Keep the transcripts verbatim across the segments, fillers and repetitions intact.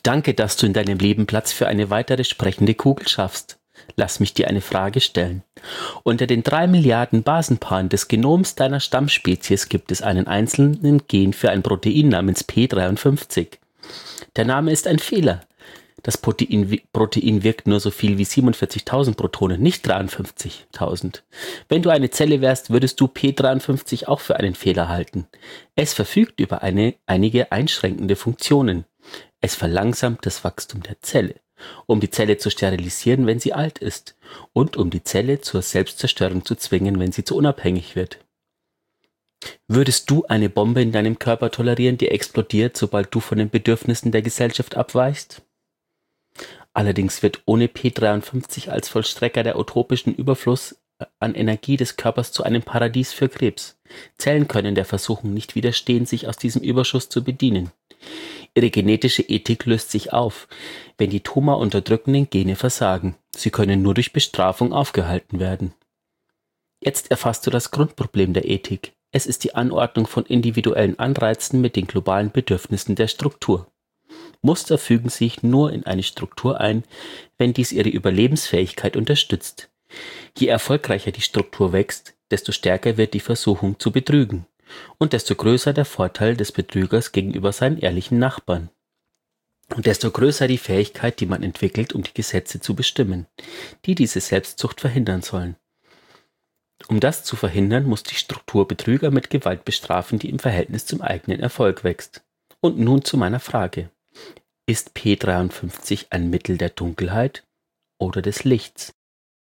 Danke, dass du in deinem Leben Platz für eine weitere sprechende Kugel schaffst. Lass mich dir eine Frage stellen. Unter den drei Milliarden Basenpaaren des Genoms deiner Stammspezies gibt es einen einzelnen Gen für ein Protein namens P dreiundfünfzig. Der Name ist ein Fehler. Das Protein, Protein wirkt nur so viel wie siebenundvierzigtausend Protonen, nicht dreiundfünfzigtausend. Wenn du eine Zelle wärst, würdest du P dreiundfünfzig auch für einen Fehler halten. Es verfügt über eine, einige einschränkende Funktionen. Es verlangsamt das Wachstum der Zelle, um die Zelle zu sterilisieren, wenn sie alt ist, und um die Zelle zur Selbstzerstörung zu zwingen, wenn sie zu unabhängig wird. Würdest du eine Bombe in deinem Körper tolerieren, die explodiert, sobald du von den Bedürfnissen der Gesellschaft abweichst? Allerdings wird ohne P dreiundfünfzig als Vollstrecker der utopischen Überfluss an Energie des Körpers zu einem Paradies für Krebs. Zellen können der Versuchung nicht widerstehen, sich aus diesem Überschuss zu bedienen. Ihre genetische Ethik löst sich auf, wenn die tumor-unterdrückenden Gene versagen. Sie können nur durch Bestrafung aufgehalten werden. Jetzt erfasst du das Grundproblem der Ethik. Es ist die Anordnung von individuellen Anreizen mit den globalen Bedürfnissen der Struktur. Muster fügen sich nur in eine Struktur ein, wenn dies ihre Überlebensfähigkeit unterstützt. Je erfolgreicher die Struktur wächst, desto stärker wird die Versuchung zu betrügen und desto größer der Vorteil des Betrügers gegenüber seinen ehrlichen Nachbarn. Und desto größer die Fähigkeit, die man entwickelt, um die Gesetze zu bestimmen, die diese Selbstzucht verhindern sollen. Um das zu verhindern, muss die Struktur Betrüger mit Gewalt bestrafen, die im Verhältnis zum eigenen Erfolg wächst. Und nun zu meiner Frage. Ist P dreiundfünfzig ein Mittel der Dunkelheit oder des Lichts?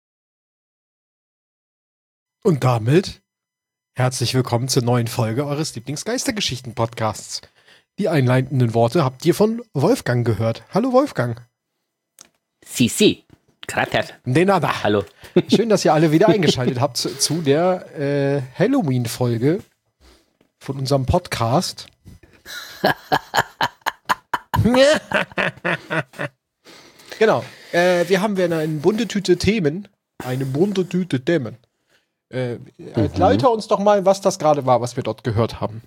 Und damit herzlich willkommen zur neuen Folge eures Lieblingsgeistergeschichten-Podcasts. Die einleitenden Worte habt ihr von Wolfgang gehört. Hallo Wolfgang. Si, si. Gracias. De nada. Hallo. Schön, dass ihr alle wieder eingeschaltet habt zu, zu der äh, Halloween-Folge von unserem Podcast. Genau. Äh, wir haben wieder eine bunte Tüte Themen. Eine bunte Tüte Themen. Äh, mhm. Erläuter uns doch mal, was das gerade war, was wir dort gehört haben.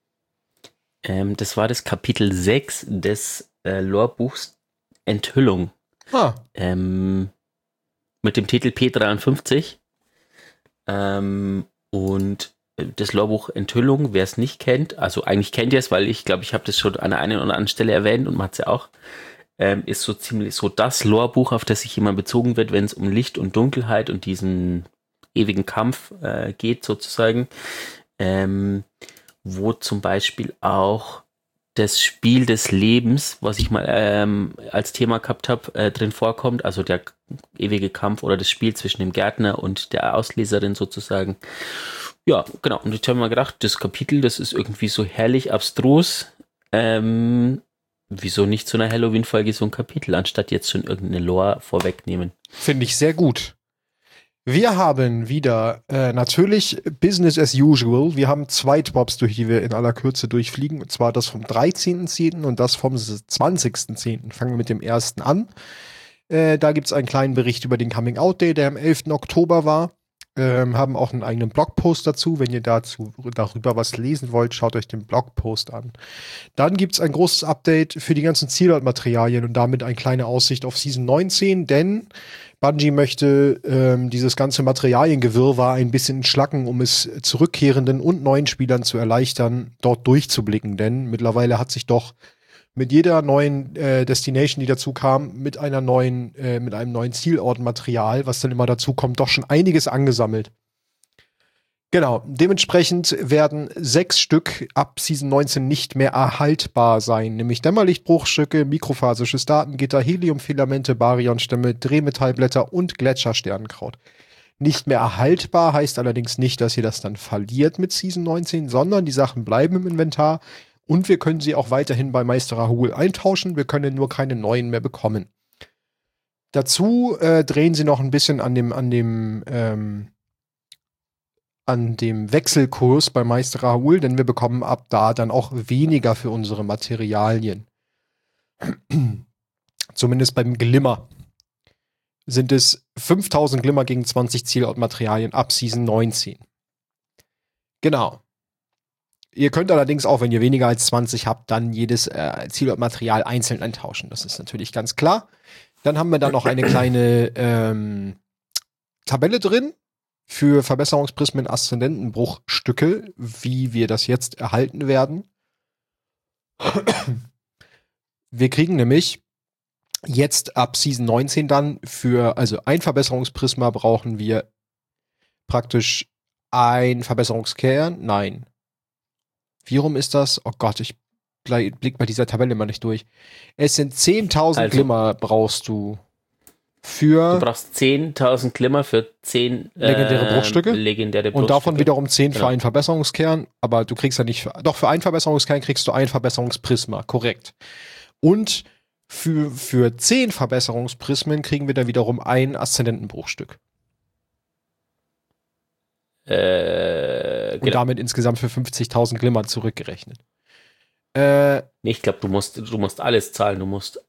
Ähm, das war das Kapitel sechs des äh, Lore-Buchs Enthüllung. Ah. Ähm, mit dem Titel P dreiundfünfzig. Ähm, und das Lorbuch Enthüllung, wer es nicht kennt, also eigentlich kennt ihr es, weil ich glaube, ich habe das schon an der einen oder anderen Stelle erwähnt und man hat es ja auch, ähm, ist so ziemlich so das Lorbuch, auf das sich jemand bezogen wird, wenn es um Licht und Dunkelheit und diesen ewigen Kampf äh, geht sozusagen, ähm, wo zum Beispiel auch das Spiel des Lebens, was ich mal ähm, als Thema gehabt habe, äh, drin vorkommt, also der ewige Kampf oder das Spiel zwischen dem Gärtner und der Ausleserin sozusagen. Ja, genau. Und ich habe mir gedacht, das Kapitel, das ist irgendwie so herrlich abstrus. Ähm, wieso nicht zu einer Halloween-Folge so ein Kapitel, anstatt jetzt schon irgendeine Lore vorwegnehmen? Finde ich sehr gut. Wir haben wieder äh, natürlich Business as usual. Wir haben zwei Drops, durch die wir in aller Kürze durchfliegen. Und zwar das vom dreizehnten zehnten und das vom zwanzigsten zehnten Fangen wir mit dem ersten an. Äh, da gibt es einen kleinen Bericht über den Coming-out-Day, der am elften Oktober war. Ähm, haben auch einen eigenen Blogpost dazu. Wenn ihr dazu darüber was lesen wollt, schaut euch den Blogpost an. Dann gibt es ein großes Update für die ganzen Zielort-Materialien und damit eine kleine Aussicht auf Season neunzehn, denn Bungie möchte ähm, dieses ganze Materialiengewirrwarr ein bisschen entschlacken, um es zurückkehrenden und neuen Spielern zu erleichtern, dort durchzublicken. Denn mittlerweile hat sich doch mit jeder neuen äh, Destination, die dazu kam, mit einer neuen, äh, mit einem neuen Zielortmaterial, was dann immer dazu kommt, doch schon einiges angesammelt. Genau, dementsprechend werden sechs Stück ab Season neunzehn nicht mehr erhaltbar sein, nämlich Dämmerlichtbruchstücke, mikrophasisches Datengitter, Heliumfilamente, Baryonstämme, Drehmetallblätter und Gletschersternenkraut. Nicht mehr erhaltbar heißt allerdings nicht, dass ihr das dann verliert mit Season neunzehn, sondern die Sachen bleiben im Inventar und wir können sie auch weiterhin bei Meister Rahul eintauschen, wir können nur keine neuen mehr bekommen. Dazu äh, drehen sie noch ein bisschen an dem, an dem, ähm, an dem Wechselkurs bei Meister Rahul, denn wir bekommen ab da dann auch weniger für unsere Materialien. Zumindest beim Glimmer sind es fünftausend Glimmer gegen zwanzig Zielortmaterialien ab Season neunzehn. Genau. Ihr könnt allerdings auch, wenn ihr weniger als zwanzig habt, dann jedes äh, Zielortmaterial einzeln eintauschen. Das ist natürlich ganz klar. Dann haben wir da noch eine kleine ähm, Tabelle drin für Verbesserungsprismen, Aszendentenbruchstücke, wie wir das jetzt erhalten werden. Wir kriegen nämlich jetzt ab Season neunzehn dann für, also ein Verbesserungsprisma brauchen wir praktisch ein Verbesserungskern. Nein. Wie rum ist das? Oh Gott, ich blick bei dieser Tabelle mal nicht durch. Es sind zehntausend Also, Glimmer brauchst du für Du brauchst zehntausend Glimmer für zehn legendäre äh, Bruchstücke. legendäre Und Bruchstücke. davon wiederum zehn für Genau. einen Verbesserungskern. Aber du kriegst ja nicht, für, doch für einen Verbesserungskern kriegst du ein Verbesserungsprisma, korrekt. Und für, für zehn Verbesserungsprismen kriegen wir dann wiederum ein Aszendentenbruchstück. Äh, Und genau. damit insgesamt für fünfzigtausend Glimmer zurückgerechnet. Äh, Nee, ich glaube, du musst, du musst alles zahlen. Du musst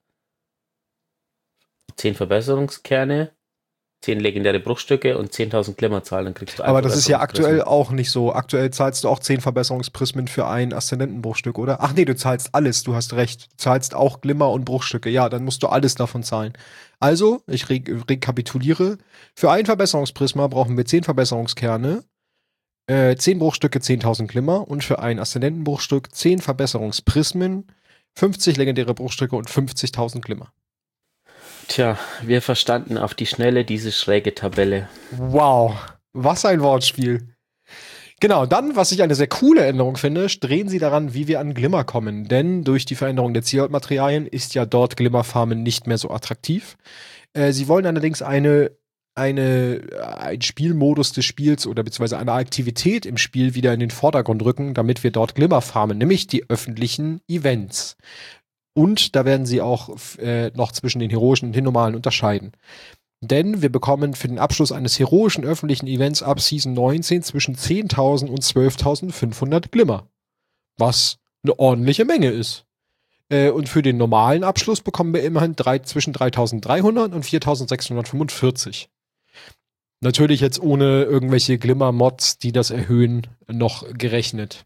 zehn Verbesserungskerne, zehn legendäre Bruchstücke und zehntausend Glimmer zahlen, dann kriegst du ein aber das ist ja Verbesserungsprisma. aktuell auch nicht so. Aktuell zahlst du auch zehn Verbesserungsprismen für ein Aszendentenbruchstück, oder? Ach nee, du zahlst alles, du hast recht. Du zahlst auch Glimmer und Bruchstücke. Ja, dann musst du alles davon zahlen. Also, ich re rekapituliere. Für ein Verbesserungsprisma brauchen wir zehn Verbesserungskerne, äh, zehn Bruchstücke, zehntausend Glimmer und für ein Aszendentenbruchstück zehn Verbesserungsprismen, fünfzig legendäre Bruchstücke und fünfzigtausend Glimmer. Tja, wir verstanden auf die Schnelle diese schräge Tabelle. Wow, was ein Wortspiel. Genau, dann, was ich eine sehr coole Änderung finde, drehen sie daran, wie wir an Glimmer kommen. Denn durch die Veränderung der Zielortmaterialien ist ja dort Glimmerfarmen nicht mehr so attraktiv. Äh, sie wollen allerdings eine, eine, einen Spielmodus des Spiels oder beziehungsweise eine Aktivität im Spiel wieder in den Vordergrund rücken, damit wir dort Glimmer farmen, nämlich die öffentlichen Events. Und da werden sie auch äh, noch zwischen den heroischen und den normalen unterscheiden. Denn wir bekommen für den Abschluss eines heroischen öffentlichen Events ab Season neunzehn zwischen zehntausend und zwölftausendfünfhundert Glimmer. Was eine ordentliche Menge ist. Äh, und für den normalen Abschluss bekommen wir immerhin drei, zwischen dreitausenddreihundert und viertausendsechshundertfünfundvierzig. Natürlich jetzt ohne irgendwelche Glimmer-Mods, die das erhöhen, noch gerechnet.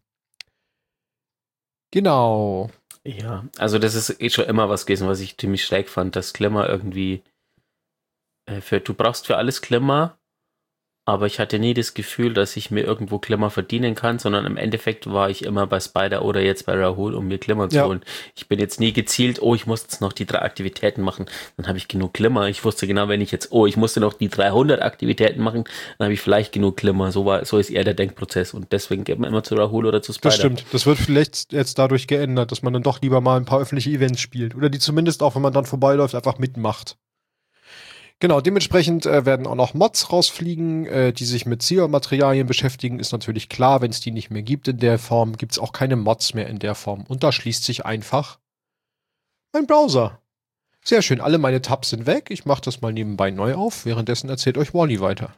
Genau. Ja, also das ist eh schon immer was gewesen, was ich ziemlich schräg fand, dass Glimmer irgendwie äh, für, du brauchst für alles Glimmer, aber ich hatte nie das Gefühl, dass ich mir irgendwo Glimmer verdienen kann, sondern im Endeffekt war ich immer bei Spider oder jetzt bei Rahul, um mir Glimmer zu Ja. holen. Ich bin jetzt nie gezielt, oh, ich muss jetzt noch die drei Aktivitäten machen, dann habe ich genug Glimmer. Ich wusste genau, wenn ich jetzt, oh, ich musste noch die dreihundert Aktivitäten machen, dann habe ich vielleicht genug Glimmer. So war, so ist eher der Denkprozess und deswegen geht man immer zu Rahul oder zu Spider. Das stimmt. Das wird vielleicht jetzt dadurch geändert, dass man dann doch lieber mal ein paar öffentliche Events spielt. Oder die zumindest auch, wenn man dann vorbeiläuft, einfach mitmacht. Genau, dementsprechend äh, werden auch noch Mods rausfliegen, äh, die sich mit Zielmaterialien beschäftigen. Ist natürlich klar, wenn es die nicht mehr gibt in der Form, gibt es auch keine Mods mehr in der Form. Und da schließt sich einfach mein Browser. Sehr schön, alle meine Tabs sind weg. Ich mache das mal nebenbei neu auf. Währenddessen erzählt euch Wally weiter.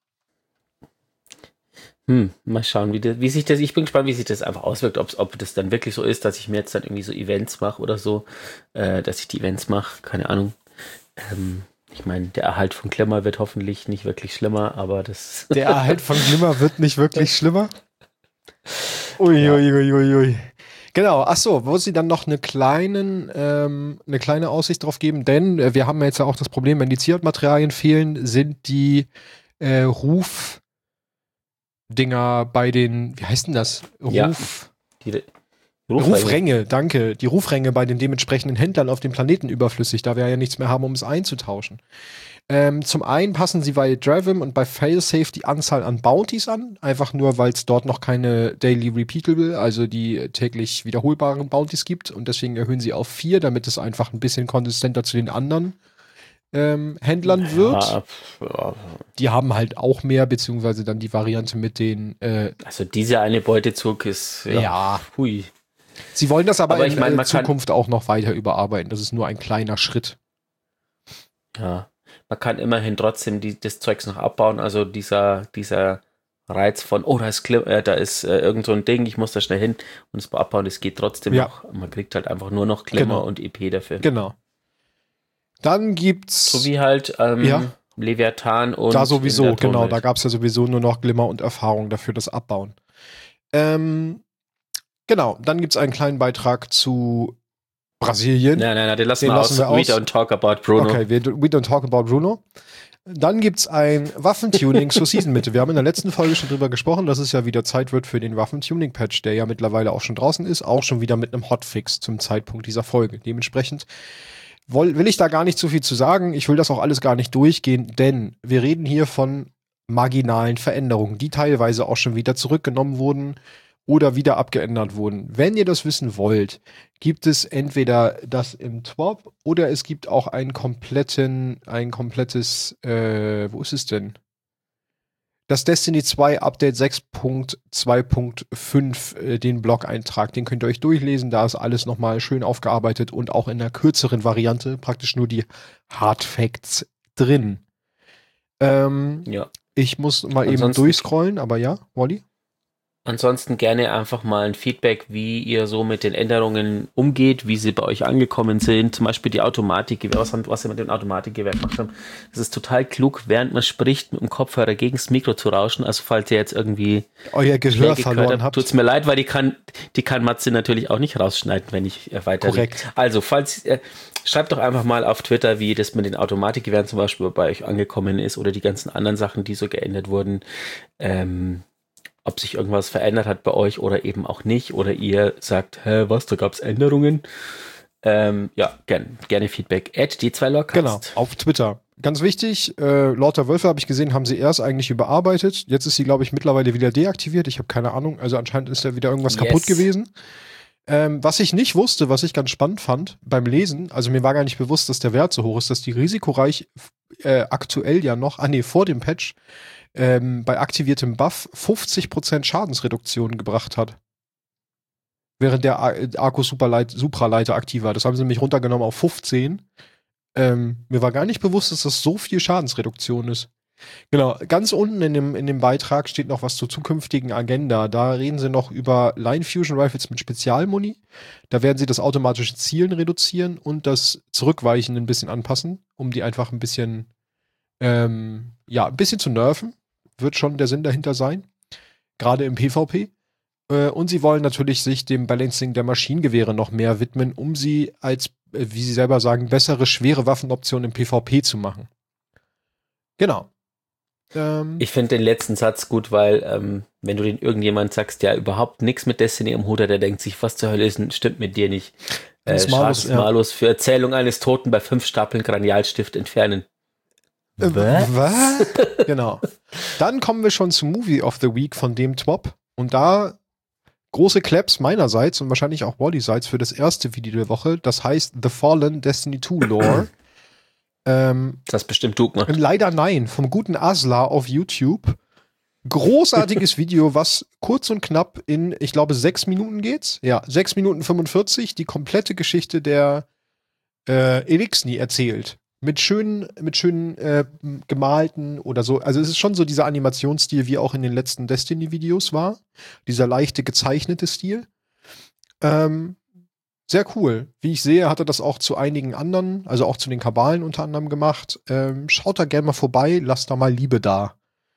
Hm, mal schauen, wie, das, wie sich das, ich bin gespannt, wie sich das einfach auswirkt, ob, ob das dann wirklich so ist, dass ich mir jetzt dann irgendwie so Events mache oder so, äh, dass ich die Events mache, keine Ahnung. Ähm, ich meine, der Erhalt von Glimmer wird hoffentlich nicht wirklich schlimmer, aber das... Der Erhalt von Glimmer wird nicht wirklich schlimmer. Ui, Ja. ui, ui, ui, ui. Genau, ach so, wo sie dann noch eine, kleinen, ähm, eine kleine Aussicht drauf geben, denn äh, wir haben jetzt ja auch das Problem, wenn die Zielmaterialien fehlen, sind die äh, Rufdinger bei den, wie heißt denn das? Ruf, Ja, die Rufränge. Rufränge, danke. Die Rufränge bei den dementsprechenden Händlern auf dem Planeten überflüssig, da wir ja nichts mehr haben, um es einzutauschen. Ähm, zum einen passen sie bei Dravim und bei Failsafe die Anzahl an Bounties an, einfach nur, weil es dort noch keine Daily Repeatable, also die täglich wiederholbaren Bounties gibt und deswegen erhöhen sie auf vier, damit es einfach ein bisschen konsistenter zu den anderen ähm, Händlern wird. Ja, ja. Die haben halt auch mehr, beziehungsweise dann die Variante mit den äh, Also dieser eine Beutezug ist... Ja. ja. Hui. Sie wollen das aber, Aber in ich mein, äh, man kann- Zukunft auch noch weiter überarbeiten. Das ist nur ein kleiner Schritt. Ja, man kann immerhin trotzdem die, das Zeugs noch abbauen. Also dieser, dieser Reiz von, oh, da ist, Glim äh, da ist äh, irgend so ein Ding, ich muss da schnell hin und es abbauen, das geht trotzdem Ja. noch. Man kriegt halt einfach nur noch Glimmer Genau. und E P dafür. Genau. Dann gibt's So wie halt ähm, Ja. Leviathan und da sowieso, in der genau, Tonwelt. da gab's ja sowieso nur noch Glimmer und Erfahrung dafür das Abbauen. Ähm, Genau, dann gibt es einen kleinen Beitrag zu Brasilien. Nein, nein, nein, den lassen, Den wir, lassen aus. wir We aus. don't talk about Bruno. Okay, we, we don't talk about Bruno. Dann gibt es ein Waffentuning zur Season-Mitte. Wir haben in der letzten Folge schon drüber gesprochen, dass es ja wieder Zeit wird für den Waffentuning-Patch, der ja mittlerweile auch schon draußen ist, auch schon wieder mit einem Hotfix zum Zeitpunkt dieser Folge. Dementsprechend will, will ich da gar nicht zu viel zu sagen. Ich will das auch alles gar nicht durchgehen, denn wir reden hier von marginalen Veränderungen, die teilweise auch schon wieder zurückgenommen wurden oder wieder abgeändert wurden. Wenn ihr das wissen wollt, gibt es entweder das im T W O P oder es gibt auch einen kompletten, ein komplettes, äh, wo ist es denn? Das Destiny zwei Update sechs Punkt zwei Punkt fünf, äh, den Blog-Eintrag, den könnt ihr euch durchlesen, da ist alles nochmal schön aufgearbeitet und auch in einer kürzeren Variante, praktisch nur die Hard Facts drin. Ähm, Ja. Ich muss mal Ansonsten- eben durchscrollen, aber ja, Wally? Ansonsten gerne einfach mal ein Feedback, wie ihr so mit den Änderungen umgeht, wie sie bei euch angekommen sind. Zum Beispiel die Automatikgewehr, was, haben- was ihr mit dem Automatikgewehr gemacht habt. Das ist total klug, während man spricht, mit dem Kopfhörer gegen das Mikro zu rauschen. Also falls ihr jetzt irgendwie Euer Gehör Schläge verloren gehört habt. tut's mir leid, weil die kann, die kann Matze natürlich auch nicht rausschneiden, wenn ich äh, weiter. Korrekt. Also, falls, äh, schreibt doch einfach mal auf Twitter, wie das mit den Automatikgewehren zum Beispiel bei euch angekommen ist oder die ganzen anderen Sachen, die so geändert wurden. Ähm, ob sich irgendwas verändert hat bei euch oder eben auch nicht. Oder ihr sagt, hä, was, da gab's Änderungen. Ähm, ja, gern, gerne Feedback. At die zwei Lorcast. Genau, auf Twitter. Ganz wichtig, äh, Lauter Wölfe habe ich gesehen, haben sie erst eigentlich überarbeitet. Jetzt ist sie, glaube ich, mittlerweile wieder deaktiviert. Ich habe keine Ahnung. Also anscheinend ist da wieder irgendwas Yes. kaputt gewesen. Ähm, was ich nicht wusste, was ich ganz spannend fand beim Lesen, also mir war gar nicht bewusst, dass der Wert so hoch ist, dass die risikoreich äh, aktuell ja noch, ah nee, vor dem Patch, ähm, bei aktiviertem Buff fünfzig Prozent Schadensreduktion gebracht hat. Während der Ar- Arco Superleit- Supraleiter aktiv war. Das haben sie nämlich runtergenommen auf fünfzehn. Ähm, mir war gar nicht bewusst, dass das so viel Schadensreduktion ist. Genau, ganz unten in dem, in dem Beitrag steht noch was zur zukünftigen Agenda. Da reden sie noch über Line Fusion Rifles mit Spezialmuni. Da werden sie das automatische Zielen reduzieren und das Zurückweichen ein bisschen anpassen, um die einfach ein bisschen, ähm, ja, ein bisschen zu nerven. Wird schon der Sinn dahinter sein. Gerade im PvP. Äh, und sie wollen natürlich sich dem Balancing der Maschinengewehre noch mehr widmen, um sie als, äh, wie sie selber sagen, bessere schwere Waffenoptionen im PvP zu machen. Genau. Ähm, Ich finde den letzten Satz gut, weil ähm, wenn du den irgendjemand sagst, der überhaupt nichts mit Destiny im Hut hat, der denkt sich, was zur Hölle ist denn, stimmt mit dir nicht. Äh, Das Malus, Schades ja. Malus für Erzählung eines Toten bei fünf Stapeln Granialstift entfernen. Äh, Was? was? Genau. Dann kommen wir schon zum Movie of the Week von dem T W O P. Und da große Claps meinerseits und wahrscheinlich auch Wallyseits für das erste Video der Woche. Das heißt The Fallen Destiny zwei Lore. ähm, Das hast bestimmt du gemacht. leider nein, vom guten Asla auf YouTube. Großartiges Video, was kurz und knapp in, ich glaube, sechs Minuten geht's. Ja, sechs Minuten fünfundvierzig die komplette Geschichte der äh, Elixni erzählt. Mit schönen, mit schönen äh, gemalten oder so. Also es ist schon so dieser Animationsstil, wie auch in den letzten Destiny-Videos war. Dieser leichte, gezeichnete Stil. Ähm, sehr cool. Wie ich sehe, hat er das auch zu einigen anderen, also auch zu den Kabalen unter anderem gemacht. Ähm, schaut da gerne mal vorbei, lasst da mal Liebe da.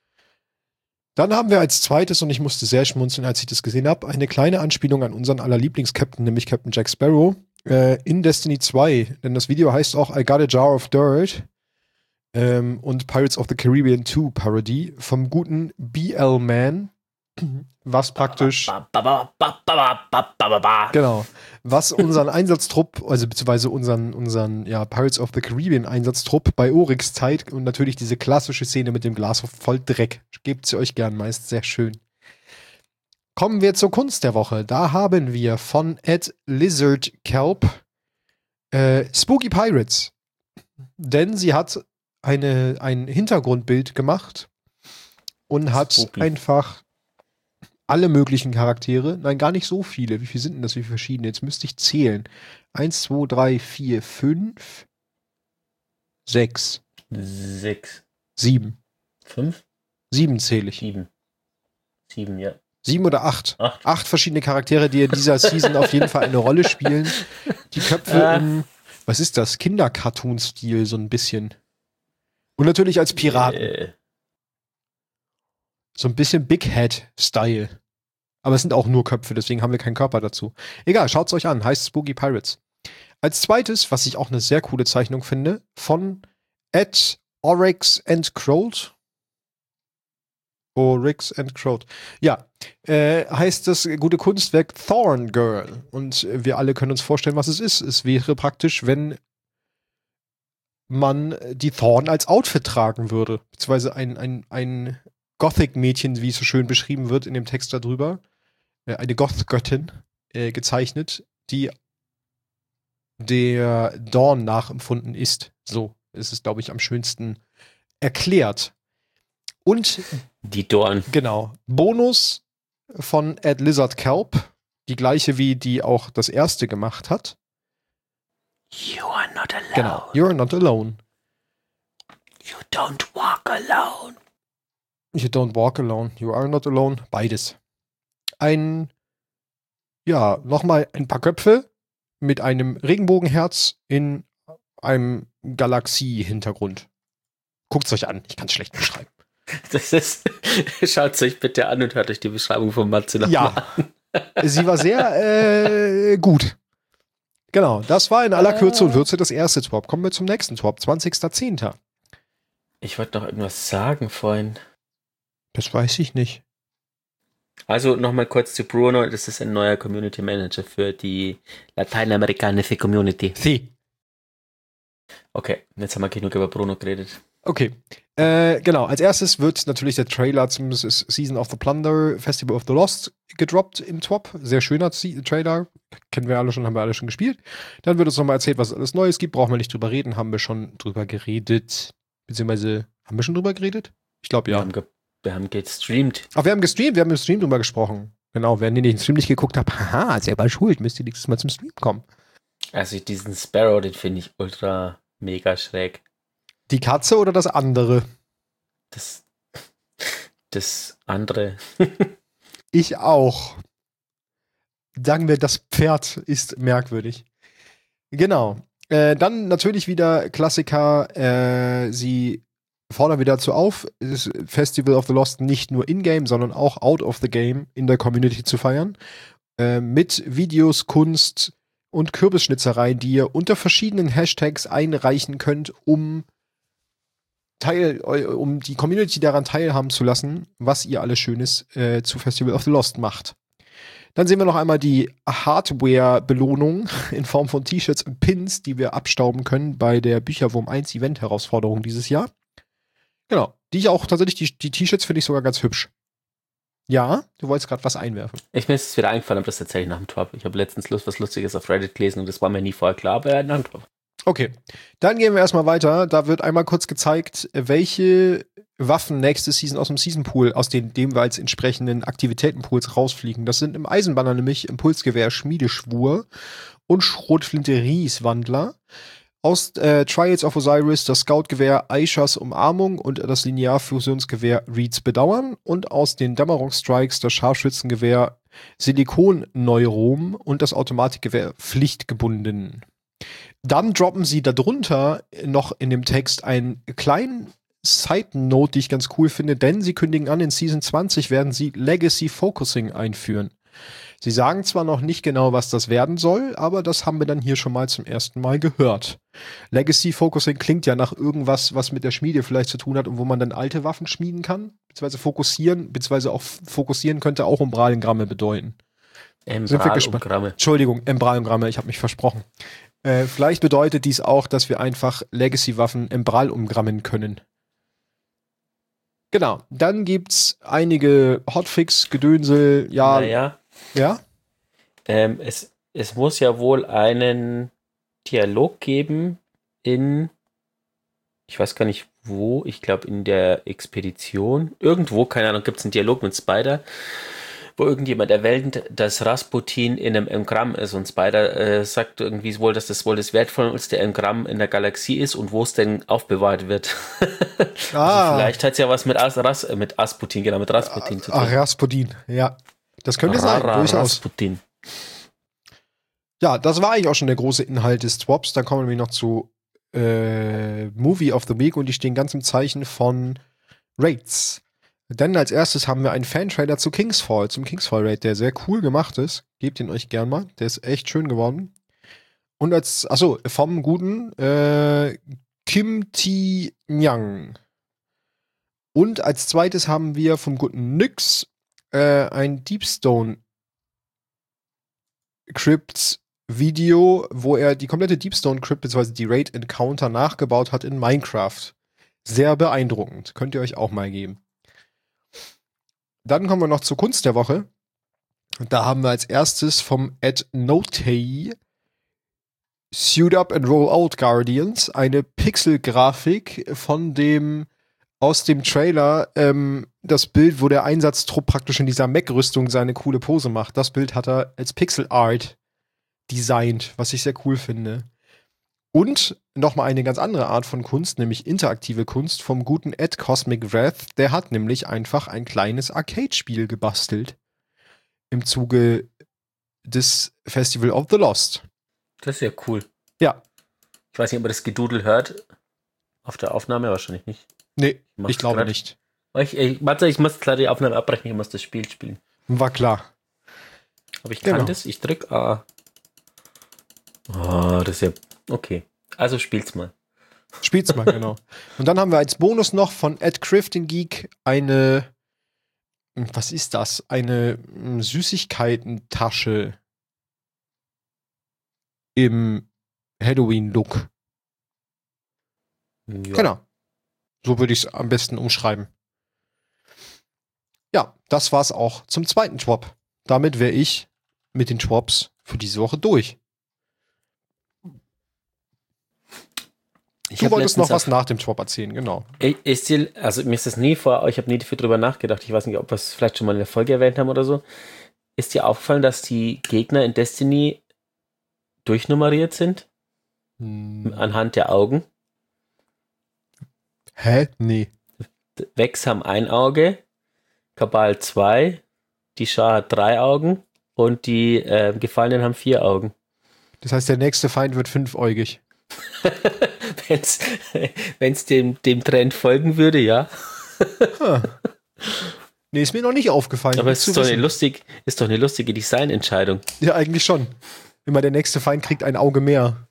Dann haben wir als zweites, und ich musste sehr schmunzeln, als ich das gesehen habe, eine kleine Anspielung an unseren aller Lieblings-Captain, nämlich Captain Jack Sparrow, äh, in Destiny zwei. Denn das Video heißt auch I Got a Jar of Dirt ähm, und Pirates of the Caribbean zwei Parodie vom guten B L Man, was praktisch Ba, ba, ba, ba, ba, ba, ba, ba, ba. Genau. Was unseren Einsatztrupp, also beziehungsweise unseren, unseren ja, Pirates of the Caribbean Einsatztrupp bei Oryx zeigt und natürlich diese klassische Szene mit dem Glas voll Dreck. Gebt sie euch gern, meist sehr schön. Kommen wir zur Kunst der Woche. Da haben wir von Ed Lizard Kelp äh, Spooky Pirates. Denn sie hat eine, ein Hintergrundbild gemacht und hat Spooky. einfach alle möglichen Charaktere, nein, gar nicht so viele. Wie viele sind denn das? Wie viele verschiedene? Jetzt müsste ich zählen. Eins, zwei, drei, vier, fünf, sechs, Sechs. sieben. Fünf? Sieben zähle ich. Sieben. Sieben, ja. Sieben oder acht. Acht. Acht verschiedene Charaktere, die in dieser Season auf jeden Fall eine Rolle spielen. Die Köpfe Ah. im, was ist das? Kinder-Cartoon-Stil, so ein bisschen. Und natürlich als Piraten. Äh, So ein bisschen Big Head-Style. Aber es sind auch nur Köpfe, deswegen haben wir keinen Körper dazu. Egal, schaut's euch an. Heißt Spooky Pirates. Als zweites, was ich auch eine sehr coole Zeichnung finde, von Ed Oryx and Crolt. Oryx and Crolt. Ja, äh, heißt das gute Kunstwerk Thorn Girl. Und wir alle können uns vorstellen, was es ist. Es wäre praktisch, wenn man die Thorn als Outfit tragen würde. Beziehungsweise ein, ein, ein Gothic-Mädchen, wie es so schön beschrieben wird in dem Text darüber. Äh, eine Goth-Göttin äh, gezeichnet, die der Dawn nachempfunden ist. So ist es, glaube ich, am schönsten erklärt. Und die Dorn. Genau. Bonus von Ed Lizard Kelp. Die gleiche, wie die auch das erste gemacht hat. You are not alone. Genau. You are not alone. You don't walk alone. You don't walk alone. You are not alone. Beides. Ein, ja, nochmal ein paar Köpfe mit einem Regenbogenherz in einem Galaxie-Hintergrund. Guckt's euch an. Ich kann es schlecht beschreiben. Das ist, schaut es euch bitte an und hört euch die Beschreibung von Matze noch ja. mal an. Sie war sehr äh, gut. Genau, das war in aller Kürze und Würze das erste Twop. Kommen wir zum nächsten Twop, zwanzigster zehnter Ich wollte noch irgendwas sagen vorhin. Das weiß ich nicht. Also nochmal kurz zu Bruno. Das ist ein neuer Community Manager für die lateinamerikanische Community. Sie. Okay, jetzt haben wir genug über Bruno geredet. Okay, äh, genau. Als erstes wird natürlich der Trailer zum Season of the Plunder Festival of the Lost gedroppt im Twop. Sehr schöner Z- Trailer. Kennen wir alle schon, haben wir alle schon gespielt. Dann wird uns nochmal erzählt, was es alles Neues gibt. Brauchen wir nicht drüber reden. Haben wir schon drüber geredet. Beziehungsweise, haben wir schon drüber geredet? Ich glaube, ja. Wir haben, ge- wir haben gestreamt. Ach, wir haben gestreamt. Wir haben im Stream drüber gesprochen. Genau, wenn ihr den Stream nicht geguckt habt, haha, selber schuld. Müsst ihr nächstes Mal zum Stream kommen. Also diesen Sparrow, den finde ich ultra mega schräg. Die Katze oder das andere? Das, das andere. Ich auch. Sagen wir, das Pferd ist merkwürdig. Genau. Äh, dann natürlich wieder Klassiker. Äh, sie fordern wieder dazu auf, das Festival of the Lost nicht nur in-game, sondern auch out of the game in der Community zu feiern. Äh, mit Videos, Kunst und Kürbisschnitzerei, die ihr unter verschiedenen Hashtags einreichen könnt, um Teil, um die Community daran teilhaben zu lassen, was ihr alles Schönes äh, zu Festival of the Lost macht. Dann sehen wir noch einmal die Hardware-Belohnung in Form von T-Shirts und Pins, die wir abstauben können bei der Bücherwurm eins Event-Herausforderung dieses Jahr. Genau. Die ich auch tatsächlich, die, die T-Shirts finde ich sogar ganz hübsch. Ja, du wolltest gerade was einwerfen. Ich mir ist es wieder eingefallen, aber das erzähle ich nach dem Twop. Ich habe letztens Lust, was Lustiges auf Reddit gelesen und das war mir nie vorher klar, aber nach dem Twop. Okay, dann gehen wir erstmal weiter. Da wird einmal kurz gezeigt, welche Waffen nächste Season aus dem Season Pool, aus den jeweils entsprechenden Aktivitätenpools rausfliegen. Das sind im Eisenbanner nämlich Impulsgewehr Schmiedeschwur und Schrotflinte Rieswandler. Aus äh, Trials of Osiris das Scoutgewehr Aishas Umarmung und das Linearfusionsgewehr Reeds Bedauern. Und aus den Dämmerungsstrikes das Scharfschützengewehr Silikonneurom und das Automatikgewehr Pflichtgebunden. Dann droppen sie darunter noch in dem Text einen kleinen Side-Note, die ich ganz cool finde, denn sie kündigen an, in Season zwanzig werden sie Legacy Focusing einführen. Sie sagen zwar noch nicht genau, was das werden soll, aber das haben wir dann hier schon mal zum ersten Mal gehört. Legacy Focusing klingt ja nach irgendwas, was mit der Schmiede vielleicht zu tun hat und wo man dann alte Waffen schmieden kann, beziehungsweise fokussieren, beziehungsweise auch fokussieren könnte auch Umbralengramme bedeuten. Embralumgramme. Entschuldigung, Embralumgramme, ich habe mich versprochen. Äh, vielleicht bedeutet dies auch, dass wir einfach Legacy-Waffen Embral umgrammen können. Genau, dann gibt's einige Hotfix-Gedönsel, ja. Naja. Ja? Ähm, es, es muss ja wohl einen Dialog geben in, ich weiß gar nicht wo, ich glaube in der Expedition. Irgendwo, keine Ahnung, gibt es einen Dialog mit Spider, wo irgendjemand erwähnt, dass Rasputin in einem Engramm ist und Spider äh, sagt irgendwie wohl, dass das wohl das wertvollste Engramm in der Galaxie ist und wo es denn aufbewahrt wird. Ah. Also vielleicht hat es ja was mit, As, Ras, mit Asputin, genau, mit Rasputin zu tun. Ah, Rasputin, ja. Das könnte Ra, sein, Ra, durchaus. Rasputin. Ja, das war eigentlich auch schon der große Inhalt des Swaps. Dann kommen wir noch zu äh, Movie of the Week und die stehen ganz im Zeichen von Raids. Denn als erstes haben wir einen Fan-Trailer zu Kingsfall, zum Kingsfall-Raid, der sehr cool gemacht ist. Gebt ihn euch gern mal. Der ist echt schön geworden. Und als, achso, vom guten äh, Kim Ti-Nyang. Und als zweites haben wir vom guten Nyx äh, ein Deepstone Crypt Video, wo er die komplette Deepstone Crypt bzw. die Raid Encounter nachgebaut hat in Minecraft. Sehr beeindruckend. Könnt ihr euch auch mal geben. Dann kommen wir noch zur Kunst der Woche. Und da haben wir als erstes vom Ed Notey Suit Up and Roll Out Guardians eine Pixel-Grafik von dem aus dem Trailer ähm, das Bild, wo der Einsatztrupp praktisch in dieser Mech-Rüstung seine coole Pose macht. Das Bild hat er als Pixel-Art designt, was ich sehr cool finde. Und nochmal eine ganz andere Art von Kunst, nämlich interaktive Kunst vom guten Ed Cosmic Wrath. Der hat nämlich einfach ein kleines Arcade-Spiel gebastelt im Zuge des Festival of the Lost. Das ist ja cool. Ja. Ich weiß nicht, ob man das Gedudel hört. Auf der Aufnahme wahrscheinlich nicht. Nee, ich, ich glaube grad. nicht. Ich, ich, warte, ich muss klar die Aufnahme abbrechen, ich muss das Spiel spielen. War klar. Aber ich kann genau. das, ich drück A. Oh, das ist ja okay. Also spiel's mal. Spiel's mal, genau. Und dann haben wir als Bonus noch von Ed Crafting Geek eine, was ist das? Eine Süßigkeitentasche im Halloween-Look. Ja. Genau. So würde ich es am besten umschreiben. Ja, das war's auch zum zweiten Twop. Damit wäre ich mit den Twops für diese Woche durch. Ich du wolltest noch was nach dem Twop erzählen, genau. Ist dir, also mir ist das nie vor, ich habe nie dafür drüber nachgedacht. Ich weiß nicht, ob wir es vielleicht schon mal in der Folge erwähnt haben oder so. Ist dir aufgefallen, dass die Gegner in Destiny durchnummeriert sind? Hm. Anhand der Augen? Hä? Nee. Vex haben ein Auge, Kabal zwei, die Schar hat drei Augen und die äh, Gefallenen haben vier Augen. Das heißt, der nächste Feind wird fünfäugig. Wenn es dem, dem Trend folgen würde, ja. Huh. Nee, ist mir noch nicht aufgefallen. Aber es ist doch, eine lustig, ist doch eine lustige Designentscheidung. Ja, eigentlich schon. Immer der nächste Feind kriegt ein Auge mehr.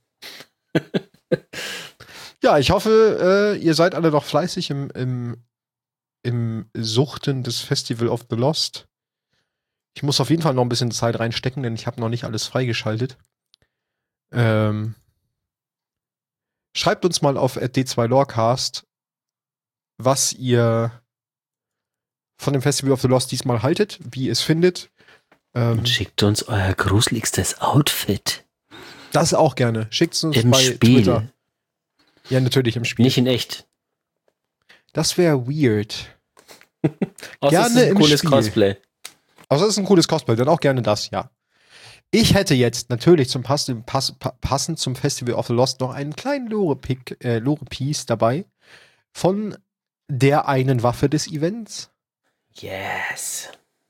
Ja, ich hoffe, äh, ihr seid alle noch fleißig im, im, im Suchten des Festival of the Lost. Ich muss auf jeden Fall noch ein bisschen Zeit reinstecken, denn ich habe noch nicht alles freigeschaltet. Ähm, schreibt uns mal auf D zwei Lorecast, was ihr von dem Festival of the Lost diesmal haltet, wie ihr es findet. Ähm, Und schickt uns euer gruseligstes Outfit. Das auch gerne. Schickt es uns Im bei Spiel. Twitter. Ja, natürlich im Spiel. Nicht in echt. Das wäre weird. Gerne im cooles Spiel. Cosplay. Also das ist ein cooles Cosplay, dann auch gerne das, ja. Ich hätte jetzt natürlich zum Pass, Pass, passend zum Festival of the Lost noch einen kleinen Lore-Pick, äh, Lore-Piece dabei von der einen Waffe des Events. Yes.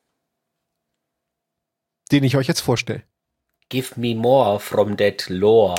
Den ich euch jetzt vorstelle. Give me more from that lore.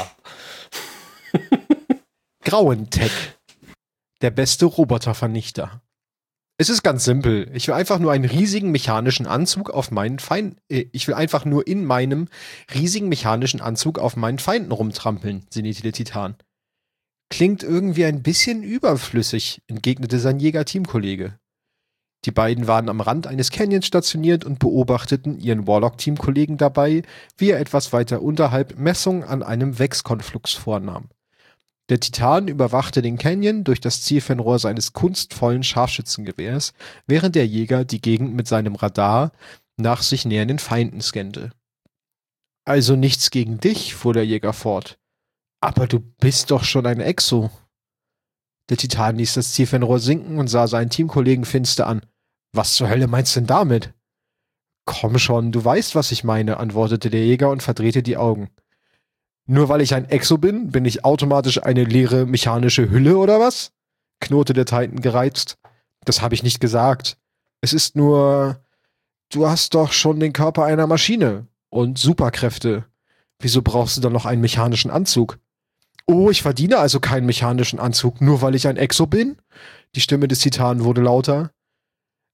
Grauentech. Der beste Robotervernichter. Es ist ganz simpel. Ich will einfach nur einen riesigen mechanischen Anzug auf meinen Feinden. Äh, ich will einfach nur in meinem riesigen mechanischen Anzug auf meinen Feinden rumtrampeln, sinnierte der Titan. Klingt irgendwie ein bisschen überflüssig, entgegnete sein Jäger-Teamkollege. Die beiden waren am Rand eines Canyons stationiert und beobachteten ihren Warlock-Teamkollegen dabei, wie er etwas weiter unterhalb Messungen an einem Vex-Konflux vornahm. Der Titan überwachte den Canyon durch das Zielfernrohr seines kunstvollen Scharfschützengewehrs, während der Jäger die Gegend mit seinem Radar nach sich nähernden Feinden scannte. Also nichts gegen dich, fuhr der Jäger fort. Aber du bist doch schon ein Exo. Der Titan ließ das Zielfernrohr sinken und sah seinen Teamkollegen finster an. Was zur Hölle meinst du denn damit? Komm schon, du weißt, was ich meine, antwortete der Jäger und verdrehte die Augen. Nur weil ich ein Exo bin, bin ich automatisch eine leere mechanische Hülle oder was? Knurrte der Titan gereizt. Das habe ich nicht gesagt. Es ist nur, du hast doch schon den Körper einer Maschine und Superkräfte. Wieso brauchst du dann noch einen mechanischen Anzug? Oh, ich verdiene also keinen mechanischen Anzug, nur weil ich ein Exo bin? Die Stimme des Titanen wurde lauter.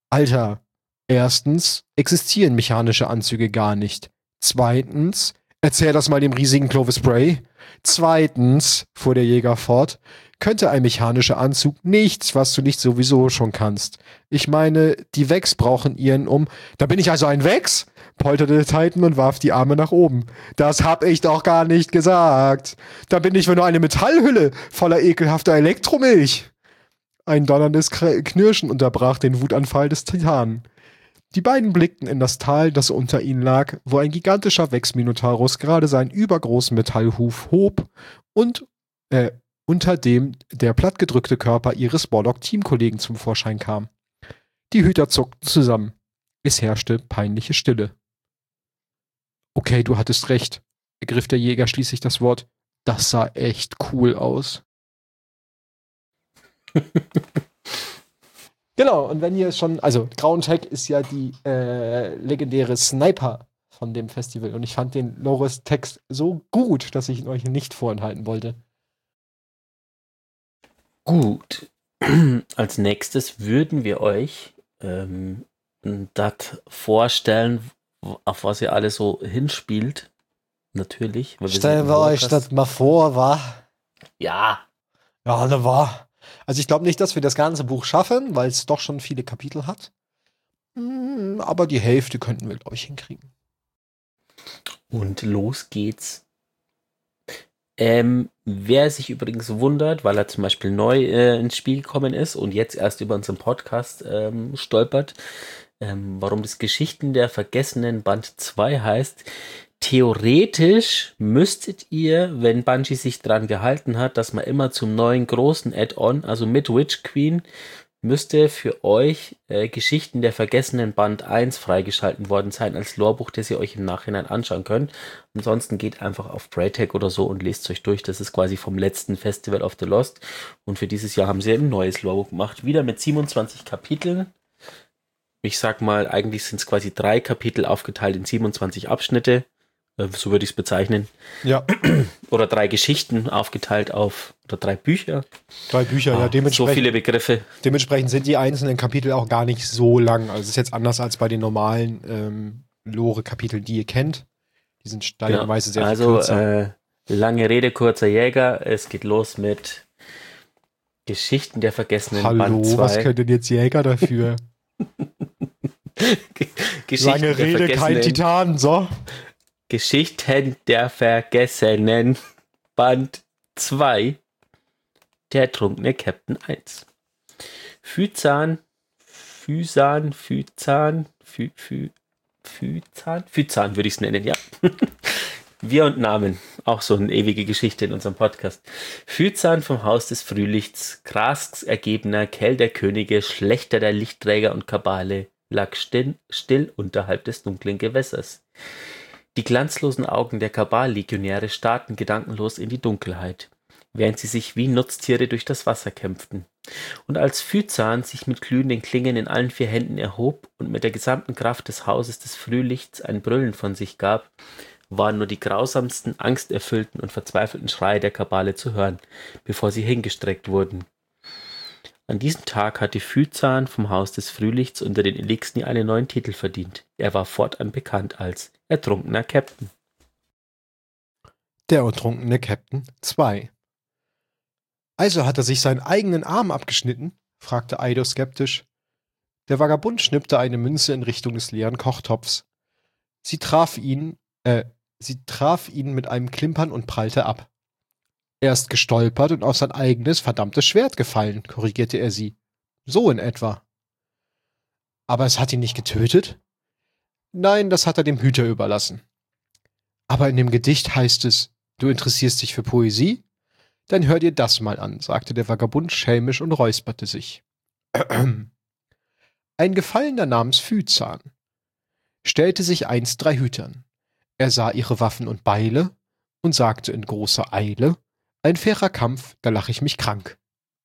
Alter, erstens existieren mechanische Anzüge gar nicht. Zweitens, erzähl das mal dem riesigen Clovis Bray. Zweitens, fuhr der Jäger fort, könnte ein mechanischer Anzug nichts, was du nicht sowieso schon kannst. Ich meine, die Vex brauchen ihren um... Da bin ich also ein Vex? Polterte Titan und warf die Arme nach oben. Das hab ich doch gar nicht gesagt. Da bin ich wohl nur eine Metallhülle voller ekelhafter Elektromilch. Ein donnerndes Knirschen unterbrach den Wutanfall des Titanen. Die beiden blickten in das Tal, das unter ihnen lag, wo ein gigantischer Vex-Minotaurus gerade seinen übergroßen Metallhuf hob und äh, unter dem der plattgedrückte Körper ihres Warlock-Teamkollegen zum Vorschein kam. Die Hüter zuckten zusammen. Es herrschte peinliche Stille. Okay, du hattest recht, ergriff der Jäger schließlich das Wort. Das sah echt cool aus. Genau, und wenn ihr schon, also Groundtech ist ja die äh, legendäre Sniper von dem Festival und ich fand den Loris-Text so gut, dass ich ihn euch nicht vorenthalten wollte. Gut. Als nächstes würden wir euch ähm, das vorstellen, auf was ihr alle so hinspielt. Natürlich. Weil wir Stellen sind wir im euch Podcast. das mal vor, wa? Ja. Ja, da war. Also ich glaube nicht, dass wir das ganze Buch schaffen, weil es doch schon viele Kapitel hat. Hm, aber die Hälfte könnten wir, glaube ich, hinkriegen. Und los geht's. Ähm, wer sich übrigens wundert, weil er zum Beispiel neu äh, ins Spiel gekommen ist und jetzt erst über unseren Podcast ähm, stolpert, ähm, warum das Geschichten der Vergessenen Band zwei heißt. Theoretisch müsstet ihr, wenn Bungie sich dran gehalten hat, dass man immer zum neuen großen Add-on, also mit Witch Queen, müsste für euch äh, Geschichten der Vergessenen Band eins freigeschalten worden sein als Lorebuch, das ihr euch im Nachhinein anschauen könnt. Ansonsten geht einfach auf Braytech oder so und lest euch durch. Das ist quasi vom letzten Festival of the Lost. Und für dieses Jahr haben sie ein neues Lorebuch gemacht. Wieder mit siebenundzwanzig Kapiteln. Ich sag mal, eigentlich sind es quasi drei Kapitel aufgeteilt in siebenundzwanzig Abschnitte. Äh, so würde ich es bezeichnen. Ja. Oder drei Geschichten aufgeteilt auf, oder drei Bücher. Drei Bücher, Ah, ja, dementsprechend. so viele Begriffe. Dementsprechend sind die einzelnen Kapitel auch gar nicht so lang. Also es ist jetzt anders als bei den normalen ähm, Lore-Kapiteln, die ihr kennt. Die sind steigenweise sehr viel also, kürzer. Äh, lange Rede, kurzer Jäger. Es geht los mit Geschichten der Vergessenen Band Hallo, zwei. was können denn jetzt Jäger dafür? Geschichten Lange der Rede, kein Vergessenen- Titan, so. Geschichten der Vergessenen Band zwei. Der ertrunkene Captain eins. Phyzan, Physan, Phyzan, Phy, Phy, Phyzan, Phyzan würde ich es nennen, ja. Wir und Namen, auch so eine ewige Geschichte in unserem Podcast. Phyzan vom Haus des Frühlichts, Krasks Ergebener, Kell der Könige, Schlechter der Lichtträger und Kabale, lag still, still unterhalb des dunklen Gewässers. Die glanzlosen Augen der Kabal-Legionäre starrten gedankenlos in die Dunkelheit, während sie sich wie Nutztiere durch das Wasser kämpften. Und als Phyzan sich mit glühenden Klingen in allen vier Händen erhob und mit der gesamten Kraft des Hauses des Frühlichts ein Brüllen von sich gab, waren nur die grausamsten, angsterfüllten und verzweifelten Schreie der Kabale zu hören, bevor sie hingestreckt wurden. An diesem Tag hatte Phyzan vom Haus des Frühlichts unter den Elixni einen neuen Titel verdient. Er war fortan bekannt als ertrunkener Captain. Der ertrunkene Captain zwei. Also hat er sich seinen eigenen Arm abgeschnitten? Fragte Eido skeptisch. Der Vagabund schnippte eine Münze in Richtung des leeren Kochtopfs. Sie traf ihn, äh, sie traf ihn mit einem Klimpern und prallte ab. Er ist gestolpert und auf sein eigenes verdammtes Schwert gefallen, korrigierte er sie. So in etwa. Aber es hat ihn nicht getötet? Nein, das hat er dem Hüter überlassen. Aber in dem Gedicht heißt es, du interessierst dich für Poesie? Dann hör dir das mal an, sagte der Vagabund schelmisch und räusperte sich. Ein Gefallener namens Phyzan stellte sich einst drei Hütern. Er sah ihre Waffen und Beile und sagte in großer Eile, ein fairer Kampf, da lach ich mich krank.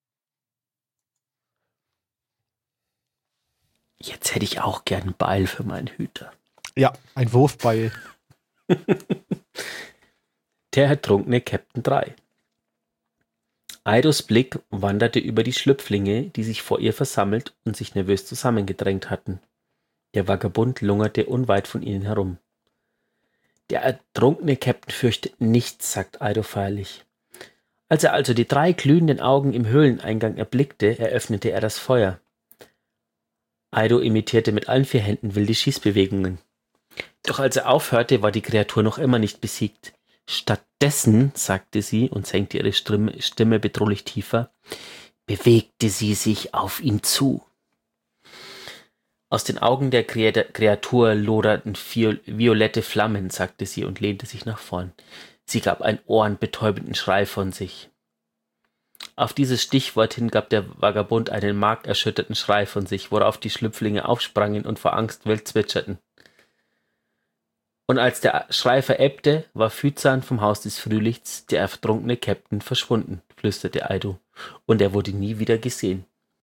Jetzt hätte ich auch gern einen Beil für meinen Hüter. Ja, ein Wurfbeil. Der ertrunkene Captain drei. Aidos Blick wanderte über die Schlüpflinge, die sich vor ihr versammelt und sich nervös zusammengedrängt hatten. Der Vagabund lungerte unweit von ihnen herum. Der ertrunkene Captain fürchtet nichts, sagt Aido feierlich. Als er also die drei glühenden Augen im Höhleneingang erblickte, eröffnete er das Feuer. Aido imitierte mit allen vier Händen wilde Schießbewegungen. Doch als er aufhörte, war die Kreatur noch immer nicht besiegt. Stattdessen, sagte sie und senkte ihre Stimme, Stimme bedrohlich tiefer, bewegte sie sich auf ihn zu. Aus den Augen der Kreatur loderten violette Flammen, sagte sie und lehnte sich nach vorn. Sie gab einen ohrenbetäubenden Schrei von sich. Auf dieses Stichwort hin gab der Vagabund einen markerschütterten Schrei von sich, worauf die Schlüpflinge aufsprangen und vor Angst wild zwitscherten. Und als der Schrei verebbte, war Phyzan vom Haus des Frühlichts, der ertrunkene Captain, verschwunden, flüsterte Aido, und er wurde nie wieder gesehen.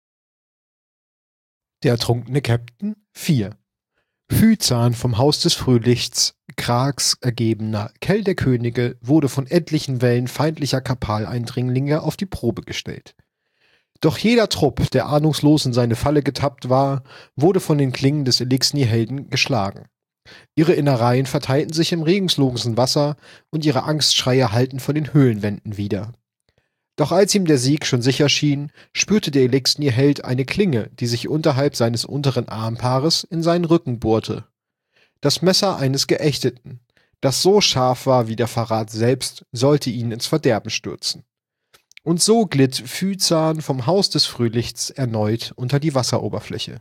Der ertrunkene Captain vier. Phyzan vom Haus des Frühlichts, Krags ergebener Kell der Könige, wurde von etlichen Wellen feindlicher Kapal-Eindringlinge auf die Probe gestellt. Doch jeder Trupp, der ahnungslos in seine Falle getappt war, wurde von den Klingen des Elixni-Helden geschlagen. Ihre Innereien verteilten sich im regungslosen Wasser und ihre Angstschreie hallten von den Höhlenwänden wider. Doch als ihm der Sieg schon sicher schien, spürte der Elixni-Held eine Klinge, die sich unterhalb seines unteren Armpaares in seinen Rücken bohrte. Das Messer eines Geächteten, das so scharf war wie der Verrat selbst, sollte ihn ins Verderben stürzen. Und so glitt Phyzan vom Haus des Frühlichts erneut unter die Wasseroberfläche.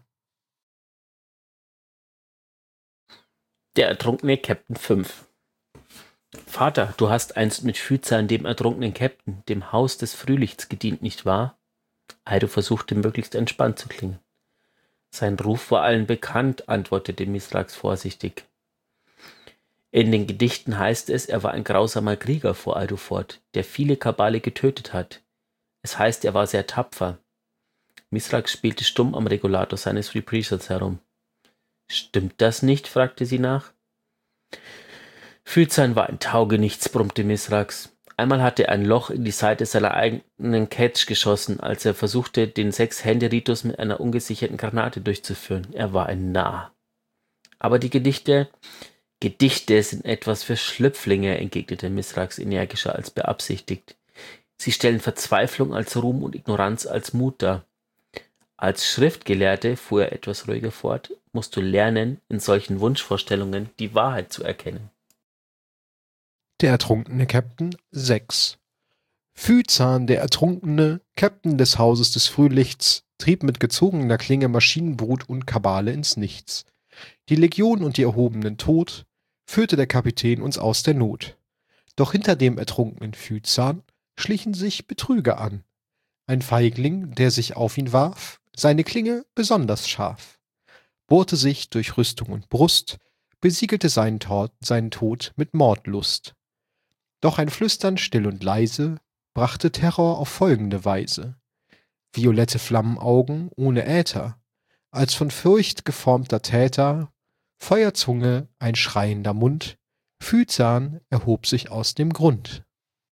Der ertrunkene Captain fünf. Vater, du hast einst mit Phyzan, dem ertrunkenen Captain, dem Haus des Frühlichts gedient, nicht wahr? Aido versuchte möglichst entspannt zu klingen. Sein Ruf war allen bekannt, antwortete Mithrax vorsichtig. In den Gedichten heißt es, er war ein grausamer Krieger, fuhr Aido fort, der viele Kabale getötet hat. Es heißt, er war sehr tapfer. Mithrax spielte stumm am Regulator seines Repressors herum. Stimmt das nicht? Fragte sie nach. Phyzan war ein Taugenichts, brummte Mithrax. Einmal hatte er ein Loch in die Seite seiner eigenen Ketch geschossen, als er versuchte, den Sechs-Hände-Ritus mit einer ungesicherten Granate durchzuführen. Er war ein Narr. Aber die Gedichte... Gedichte sind etwas für Schlüpflinge, entgegnete Mithrax energischer als beabsichtigt. Sie stellen Verzweiflung als Ruhm und Ignoranz als Mut dar. Als Schriftgelehrte, fuhr er etwas ruhiger fort, musst du lernen, in solchen Wunschvorstellungen die Wahrheit zu erkennen. Der ertrunkene Captain sechs. Phyzan, der ertrunkene Captain des Hauses des Frühlichts, trieb mit gezogener Klinge Maschinenbrut und Kabale ins Nichts. Die Legion und die Erhobenen tot, führte der Kapitän uns aus der Not. Doch hinter dem ertrunkenen Phyzan schlichen sich Betrüger an. Ein Feigling, der sich auf ihn warf, seine Klinge besonders scharf, bohrte sich durch Rüstung und Brust, besiegelte seinen Tod, seinen Tod mit Mordlust. Doch ein Flüstern still und leise brachte Terror auf folgende Weise. Violette Flammenaugen ohne Äther, als von Furcht geformter Täter, Feuerzunge, ein schreiender Mund, Phyzan erhob sich aus dem Grund.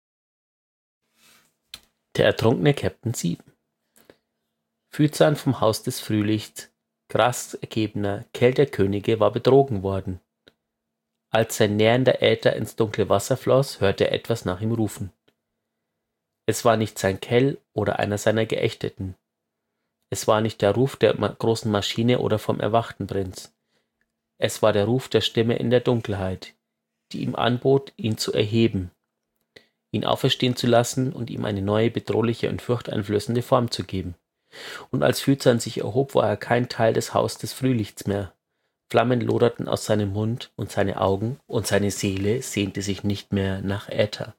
Der ertrunkene Captain sieben. Phyzan vom Haus des Frühlichts, grasergebener Kell der Könige, war betrogen worden. Als sein nähernder Äther ins dunkle Wasser floss, hörte er etwas nach ihm rufen. Es war nicht sein Kell oder einer seiner Geächteten. Es war nicht der Ruf der ma- großen Maschine oder vom erwachten Prinz. Es war der Ruf der Stimme in der Dunkelheit, die ihm anbot, ihn zu erheben, ihn auferstehen zu lassen und ihm eine neue, bedrohliche und furchteinflößende Form zu geben. Und als Phyzan sich erhob, war er kein Teil des Haus des Frühlichts mehr. Flammen loderten aus seinem Mund und seine Augen, und seine Seele sehnte sich nicht mehr nach Äther.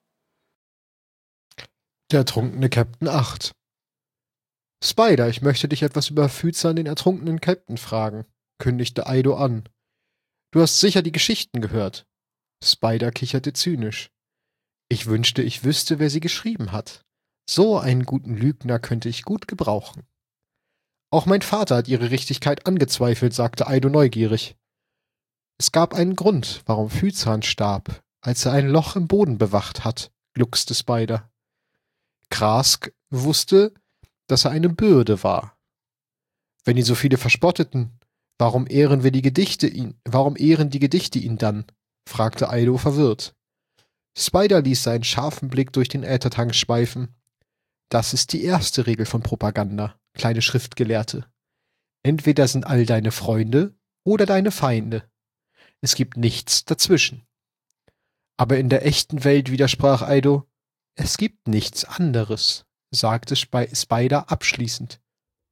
Der ertrunkene Captain acht. Spider, ich möchte dich etwas über Phyzan, den ertrunkenen Captain, fragen, kündigte Aido an. Du hast sicher die Geschichten gehört. Spider kicherte zynisch. Ich wünschte, ich wüsste, wer sie geschrieben hat. So einen guten Lügner könnte ich gut gebrauchen. Auch mein Vater hat ihre Richtigkeit angezweifelt, sagte Aido neugierig. Es gab einen Grund, warum Phyzan starb, als er ein Loch im Boden bewacht hat, gluckste Spider. Krask wusste, dass er eine Bürde war. Wenn ihn so viele verspotteten, warum ehren wir die Gedichte ihn, warum ehren die Gedichte ihn dann? Fragte Eido verwirrt. Spider ließ seinen scharfen Blick durch den Äthertank schweifen. Das ist die erste Regel von Propaganda, kleine Schriftgelehrte. Entweder sind all deine Freunde oder deine Feinde. Es gibt nichts dazwischen. Aber in der echten Welt, widersprach Eido, es gibt nichts anderes, sagte Spider abschließend.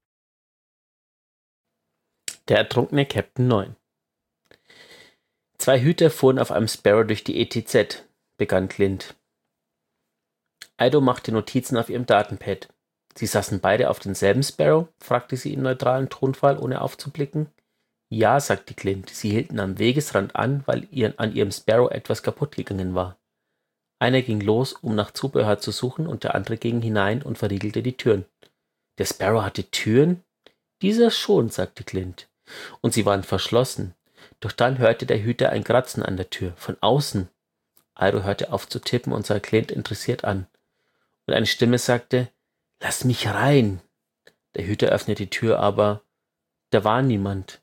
Der ertrunkene Captain neun. Zwei Hüter fuhren auf einem Sparrow durch die E T Z, begann Clint. Eido machte Notizen auf ihrem Datenpad. Sie saßen beide auf denselben Sparrow? Fragte sie in neutralem Tonfall, ohne aufzublicken. Ja, sagte Clint. Sie hielten am Wegesrand an, weil ihr, an ihrem Sparrow etwas kaputt gegangen war. Einer ging los, um nach Zubehör zu suchen, und der andere ging hinein und verriegelte die Türen. Der Sparrow hatte Türen? Dieser schon, sagte Clint. Und sie waren verschlossen. Doch dann hörte der Hüter ein Kratzen an der Tür, von außen. Eido hörte auf zu tippen und sah Clint interessiert an. Und eine Stimme sagte, »Lass mich rein!« Der Hüter öffnete die Tür, aber da war niemand.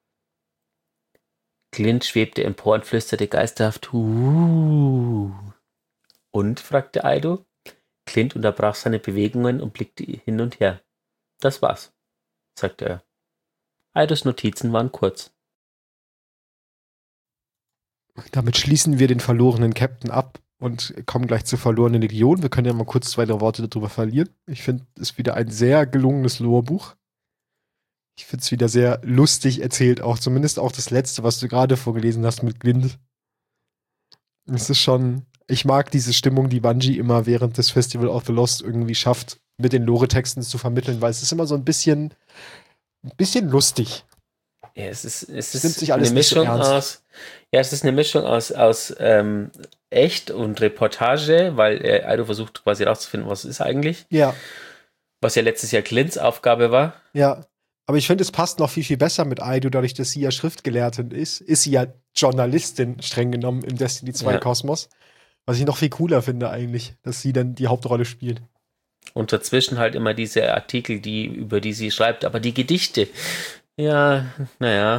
Clint schwebte empor und flüsterte geisterhaft, »Huuuh!« »Und?« fragte Eido. Clint unterbrach seine Bewegungen und blickte hin und her. »Das war's«, sagte er. Eidos Notizen waren kurz. Damit schließen wir den verlorenen Captain ab und kommen gleich zur verlorenen Legion. Wir können ja mal kurz zwei, drei Worte darüber verlieren. Ich finde, es ist wieder ein sehr gelungenes Lore-Buch. Ich finde es wieder sehr lustig erzählt, auch zumindest auch das letzte, was du gerade vorgelesen hast mit Clint. Es ist schon, ich mag diese Stimmung, die Bungie immer während des Festival of the Lost irgendwie schafft, mit den Lore-Texten zu vermitteln, weil es ist immer so ein bisschen, ein bisschen lustig. Ja, es ist, es ist Nimmt sich alles eine Mischung nicht so ernst. aus, ja, es ist eine Mischung aus, aus ähm, echt und Reportage, weil äh, Eido versucht quasi rauszufinden, was es ist eigentlich. Ja. Was ja letztes Jahr Clints Aufgabe war. Ja. Aber ich finde, es passt noch viel, viel besser mit Eido, dadurch, dass sie ja Schriftgelehrtin ist. Ist sie ja Journalistin, streng genommen, im Destiny zwei Ja. Kosmos. Was ich noch viel cooler finde eigentlich, dass sie dann die Hauptrolle spielt. Und dazwischen halt immer diese Artikel, die, über die sie schreibt. Aber die Gedichte, ja, naja.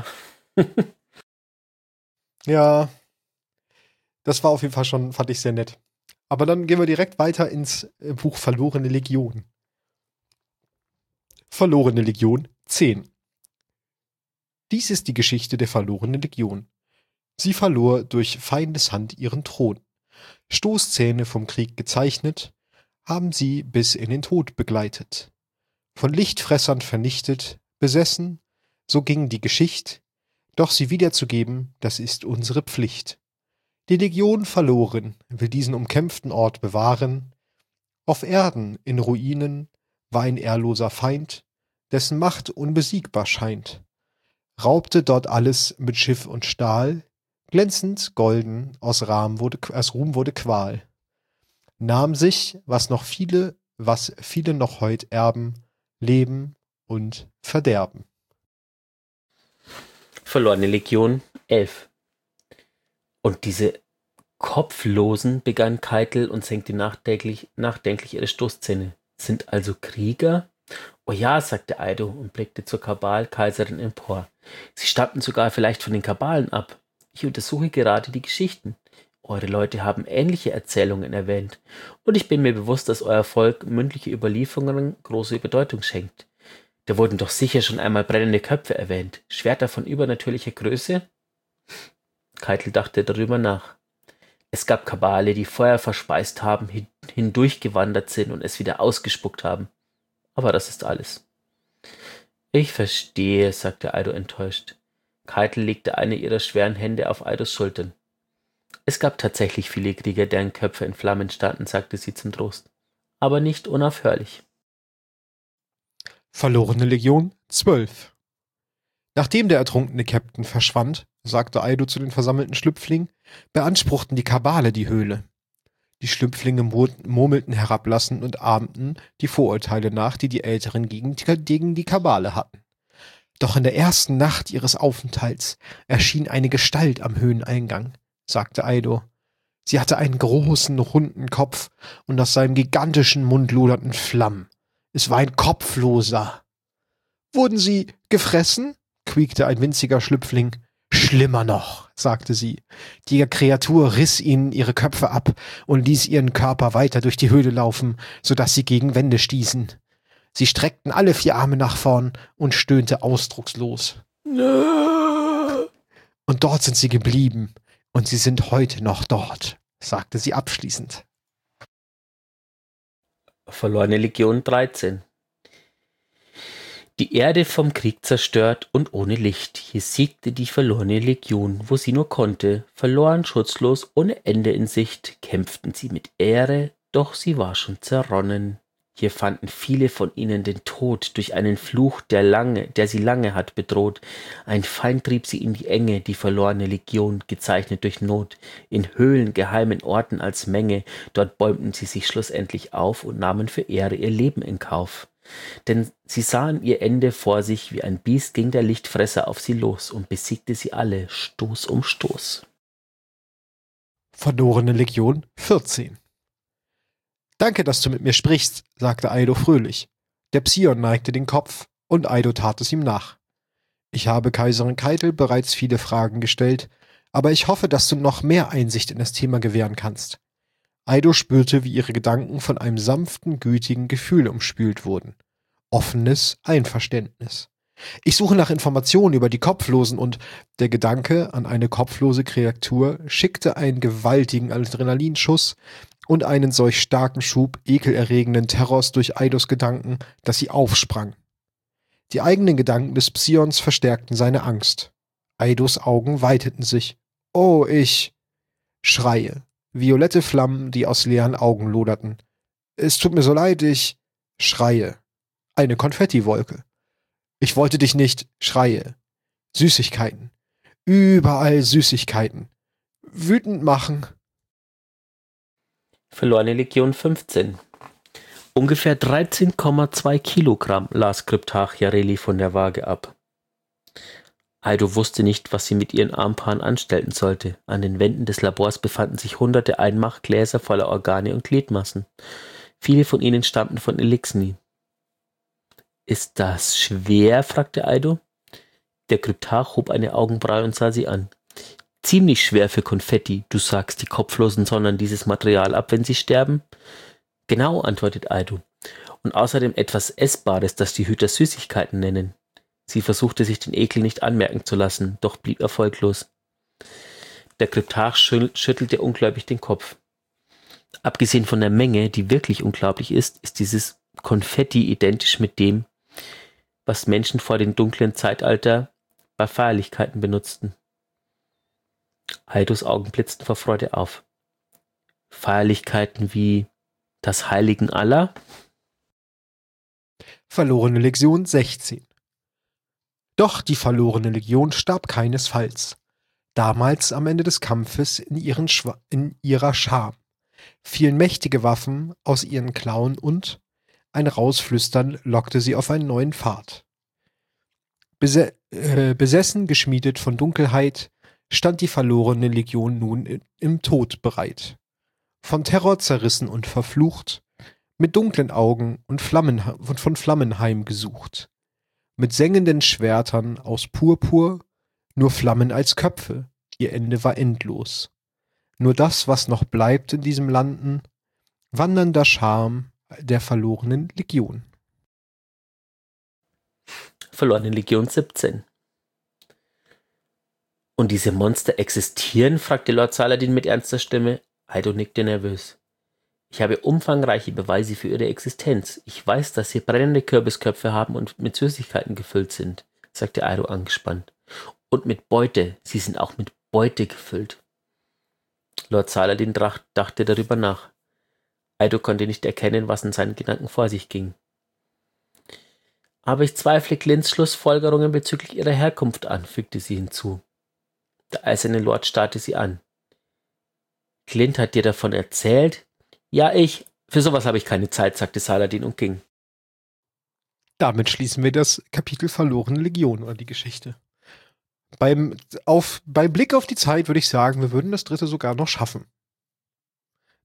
Ja, das war auf jeden Fall schon, fand ich sehr nett. Aber dann gehen wir direkt weiter ins äh, Buch Verlorene Legion. Verlorene Legion zehn. Dies ist die Geschichte der verlorenen Legion. Sie verlor durch Feindeshand ihren Thron. Stoßzähne vom Krieg gezeichnet, haben sie bis in den Tod begleitet. Von Lichtfressern vernichtet, besessen, so ging die Geschicht, doch sie wiederzugeben, das ist unsere Pflicht. Die Legion verloren, will diesen umkämpften Ort bewahren. Auf Erden, in Ruinen, war ein ehrloser Feind, dessen Macht unbesiegbar scheint. Raubte dort alles mit Schiff und Stahl, glänzend, golden, aus, Rahm wurde, aus Ruhm wurde Qual. Nahm sich, was noch viele, was viele noch heut erben, Leben und Verderben. Verlorene Legion elf. Und diese Kopflosen, begann Keitel und senkte nachdenklich, nachdenklich ihre Stoßzähne. Sind also Krieger? Oh ja, sagte Eido und blickte zur Kabal-Kaiserin empor. Sie stammten sogar vielleicht von den Kabalen ab. Ich untersuche gerade die Geschichten. Eure Leute haben ähnliche Erzählungen erwähnt. Und ich bin mir bewusst, dass euer Volk mündliche Überlieferungen große Bedeutung schenkt. Da wurden doch sicher schon einmal brennende Köpfe erwähnt. Schwerter von übernatürlicher Größe? Keitel dachte darüber nach. Es gab Kabale, die Feuer verspeist haben, hin- hindurchgewandert sind und es wieder ausgespuckt haben. Aber das ist alles. Ich verstehe, sagte Eido enttäuscht. Keitel legte eine ihrer schweren Hände auf Eidos Schultern. Es gab tatsächlich viele Krieger, deren Köpfe in Flammen standen, sagte sie zum Trost. Aber nicht unaufhörlich. Verlorene Legion zwölf. Nachdem der ertrunkene Captain verschwand, sagte Eido zu den versammelten Schlüpflingen, beanspruchten die Kabale die Höhle. Die Schlüpflinge murmelten herablassend und ahmten die Vorurteile nach, die die Älteren gegen, gegen die Kabale hatten. Doch in der ersten Nacht ihres Aufenthalts erschien eine Gestalt am Höheneingang, sagte Eido. Sie hatte einen großen, runden Kopf und aus seinem gigantischen Mund loderten Flammen. Es war ein Kopfloser. »Wurden Sie gefressen?« quiekte ein winziger Schlüpfling. »Schlimmer noch«, sagte sie. Die Kreatur riss ihnen ihre Köpfe ab und ließ ihren Körper weiter durch die Höhle laufen, so dass sie gegen Wände stießen. Sie streckten alle vier Arme nach vorn und stöhnte ausdruckslos. Und dort sind sie geblieben, und sie sind heute noch dort, sagte sie abschließend. Verlorene Legion dreizehn. Die Erde vom Krieg zerstört und ohne Licht. Hier siegte die verlorene Legion, wo sie nur konnte. Verloren, schutzlos, ohne Ende in Sicht, kämpften sie mit Ehre, doch sie war schon zerronnen. Hier fanden viele von ihnen den Tod durch einen Fluch, der lange, der sie lange hat bedroht. Ein Feind trieb sie in die Enge, die verlorene Legion, gezeichnet durch Not. In Höhlen, geheimen Orten als Menge, dort bäumten sie sich schlussendlich auf und nahmen für Ehre ihr Leben in Kauf. Denn sie sahen ihr Ende vor sich, wie ein Biest ging der Lichtfresser auf sie los und besiegte sie alle, Stoß um Stoß. Verlorene Legion vierzehn. »Danke, dass du mit mir sprichst«, sagte Eido fröhlich. Der Psion neigte den Kopf, und Eido tat es ihm nach. »Ich habe Kaiserin Keitel bereits viele Fragen gestellt, aber ich hoffe, dass du noch mehr Einsicht in das Thema gewähren kannst.« Eido spürte, wie ihre Gedanken von einem sanften, gütigen Gefühl umspült wurden. Offenes Einverständnis. »Ich suche nach Informationen über die Kopflosen und...« Der Gedanke an eine kopflose Kreatur schickte einen gewaltigen Adrenalinschuss und einen solch starken Schub ekelerregenden Terrors durch Eidos Gedanken, dass sie aufsprang. Die eigenen Gedanken des Psions verstärkten seine Angst. Eidos Augen weiteten sich. »Oh, ich...« Schreie. Violette Flammen, die aus leeren Augen loderten. »Es tut mir so leid, ich...« Schreie. Eine Konfettiwolke. »Ich wollte dich nicht...« Schreie. Süßigkeiten. Überall Süßigkeiten. Wütend machen. Verlorene Legion fünfzehn. Ungefähr dreizehn Komma zwei Kilogramm las Kryptarch Jareli von der Waage ab. Eido wusste nicht, was sie mit ihren Armpaaren anstellen sollte. An den Wänden des Labors befanden sich hunderte Einmachgläser voller Organe und Gliedmassen. Viele von ihnen stammten von Elixni. »Ist das schwer?« fragte Eido. Der Kryptarch hob eine Augenbraue und sah sie an. »Ziemlich schwer für Konfetti. Du sagst, die Kopflosen sondern dieses Material ab, wenn sie sterben?« »Genau«, antwortet Eido. »Und außerdem etwas Essbares, das die Hüter Süßigkeiten nennen.« Sie versuchte sich den Ekel nicht anmerken zu lassen, doch blieb erfolglos. Der Kryptarch schüttelte ungläubig den Kopf. Abgesehen von der Menge, die wirklich unglaublich ist, ist dieses Konfetti identisch mit dem, was Menschen vor dem dunklen Zeitalter bei Feierlichkeiten benutzten. Eidos Augen blitzten vor Freude auf. Feierlichkeiten wie das Heiligen Allah? Verlorene Legion sechzehn. Doch die verlorene Legion starb keinesfalls. Damals am Ende des Kampfes in, ihren Schwa- in ihrer Scham fielen mächtige Waffen aus ihren Klauen und ein Rausflüstern lockte sie auf einen neuen Pfad. Bese- äh, besessen, geschmiedet von Dunkelheit, stand die verlorene Legion nun in, im Tod bereit. Von Terror zerrissen und verflucht, mit dunklen Augen und, Flammen, und von Flammen heimgesucht. Mit sengenden Schwertern aus Purpur, nur Flammen als Köpfe, ihr Ende war endlos. Nur das, was noch bleibt in diesem Landen, wandernder Scham der verlorenen Legion. Verlorene Legion siebzehn. »Und diese Monster existieren?« fragte Lord Saladin mit ernster Stimme. Eido nickte nervös. »Ich habe umfangreiche Beweise für ihre Existenz. Ich weiß, dass sie brennende Kürbisköpfe haben und mit Süßigkeiten gefüllt sind«, sagte Eido angespannt. »Und mit Beute. Sie sind auch mit Beute gefüllt.« Lord Saladin dachte darüber nach. Eido konnte nicht erkennen, was in seinen Gedanken vor sich ging. »Aber ich zweifle Glints Schlussfolgerungen bezüglich ihrer Herkunft an«, fügte sie hinzu. Der eiserne Lord starrte sie an. »Glint hat dir davon erzählt?« »Ja, ich. Für sowas habe ich keine Zeit«, sagte Saladin und ging. Damit schließen wir das Kapitel Verlorene Legion oder die Geschichte. Beim, auf, beim Blick auf die Zeit würde ich sagen, wir würden das dritte sogar noch schaffen.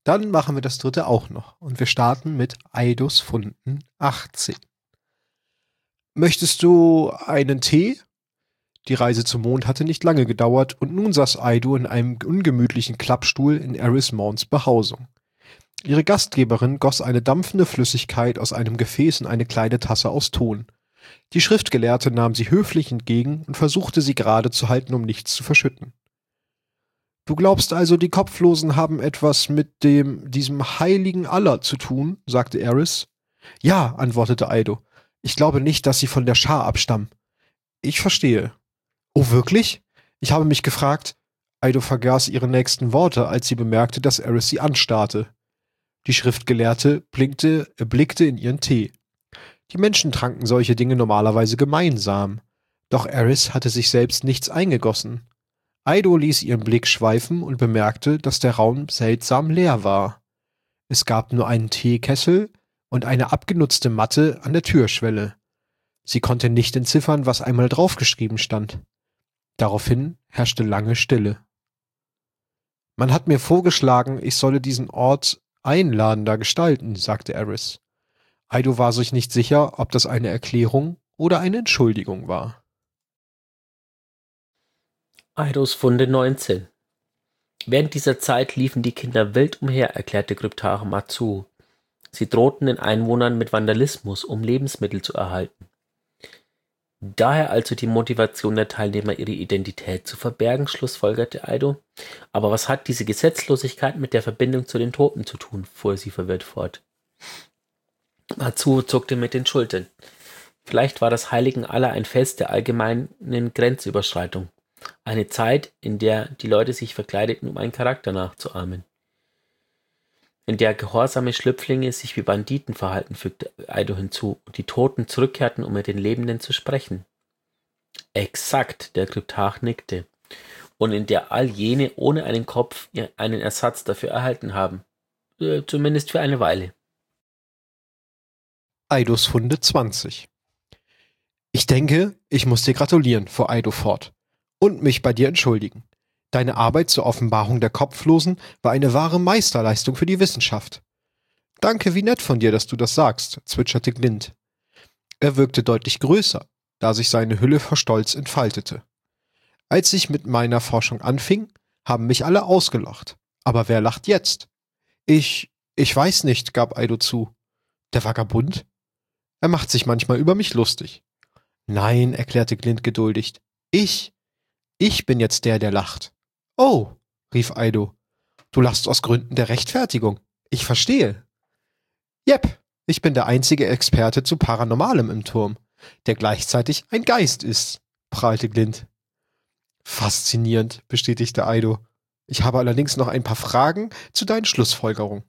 Dann machen wir das dritte auch noch. Und wir starten mit Aidos Funden achtzehn. Möchtest du einen Tee? Die Reise zum Mond hatte nicht lange gedauert und nun saß Aido in einem ungemütlichen Klappstuhl in Eris Mons Behausung. Ihre Gastgeberin goss eine dampfende Flüssigkeit aus einem Gefäß in eine kleine Tasse aus Ton. Die Schriftgelehrte nahm sie höflich entgegen und versuchte sie gerade zu halten, um nichts zu verschütten. »Du glaubst also, die Kopflosen haben etwas mit dem, diesem heiligen Allah zu tun?« sagte Eris. »Ja«, antwortete Aido. »Ich glaube nicht, dass sie von der Schar abstammen.« »Ich verstehe.« »Oh, wirklich?« Ich habe mich gefragt. Aido vergaß ihre nächsten Worte, als sie bemerkte, dass Eris sie anstarrte. Die Schriftgelehrte blinkte, äh, blickte in ihren Tee. Die Menschen tranken solche Dinge normalerweise gemeinsam. Doch Eris hatte sich selbst nichts eingegossen. Aido ließ ihren Blick schweifen und bemerkte, dass der Raum seltsam leer war. Es gab nur einen Teekessel und eine abgenutzte Matte an der Türschwelle. Sie konnte nicht entziffern, was einmal draufgeschrieben stand. Daraufhin herrschte lange Stille. »Man hat mir vorgeschlagen, ich solle diesen Ort einladender gestalten«, sagte Eris. Aido war sich nicht sicher, ob das eine Erklärung oder eine Entschuldigung war. Aidos Funde neunzehn. Während dieser Zeit liefen die Kinder wild umher, erklärte Kryptar Matsuo. Sie drohten den Einwohnern mit Vandalismus, um Lebensmittel zu erhalten. Daher also die Motivation der Teilnehmer, ihre Identität zu verbergen, schlussfolgerte Aido. Aber was hat diese Gesetzlosigkeit mit der Verbindung zu den Toten zu tun, fuhr sie verwirrt fort. Matsuo zuckte mit den Schultern. Vielleicht war das Heiligen Allah ein Fest der allgemeinen Grenzüberschreitung. Eine Zeit, in der die Leute sich verkleideten, um einen Charakter nachzuahmen. In der gehorsame Schlüpflinge sich wie Banditen verhalten, fügte Aido hinzu, und die Toten zurückkehrten, um mit den Lebenden zu sprechen. Exakt, der Kryptarch nickte. Und in der all jene ohne einen Kopf einen Ersatz dafür erhalten haben. Äh, zumindest für eine Weile. Aidos Funde zwanzig. Ich denke, ich muss dir gratulieren, fuhr Aido fort. Und mich bei dir entschuldigen. Deine Arbeit zur Offenbarung der Kopflosen war eine wahre Meisterleistung für die Wissenschaft. Danke, wie nett von dir, dass du das sagst, zwitscherte Glint. Er wirkte deutlich größer, da sich seine Hülle vor Stolz entfaltete. Als ich mit meiner Forschung anfing, haben mich alle ausgelacht. Aber wer lacht jetzt? Ich, ich weiß nicht, gab Aido zu. Der Vagabund? Er macht sich manchmal über mich lustig. Nein, erklärte Glint geduldig. Ich, ich bin jetzt der, der lacht. Oh, rief Aido. Du lachst aus Gründen der Rechtfertigung. Ich verstehe. Jep, ich bin der einzige Experte zu Paranormalem im Turm, der gleichzeitig ein Geist ist, prahlte Glint. Faszinierend, bestätigte Aido. Ich habe allerdings noch ein paar Fragen zu deinen Schlussfolgerungen.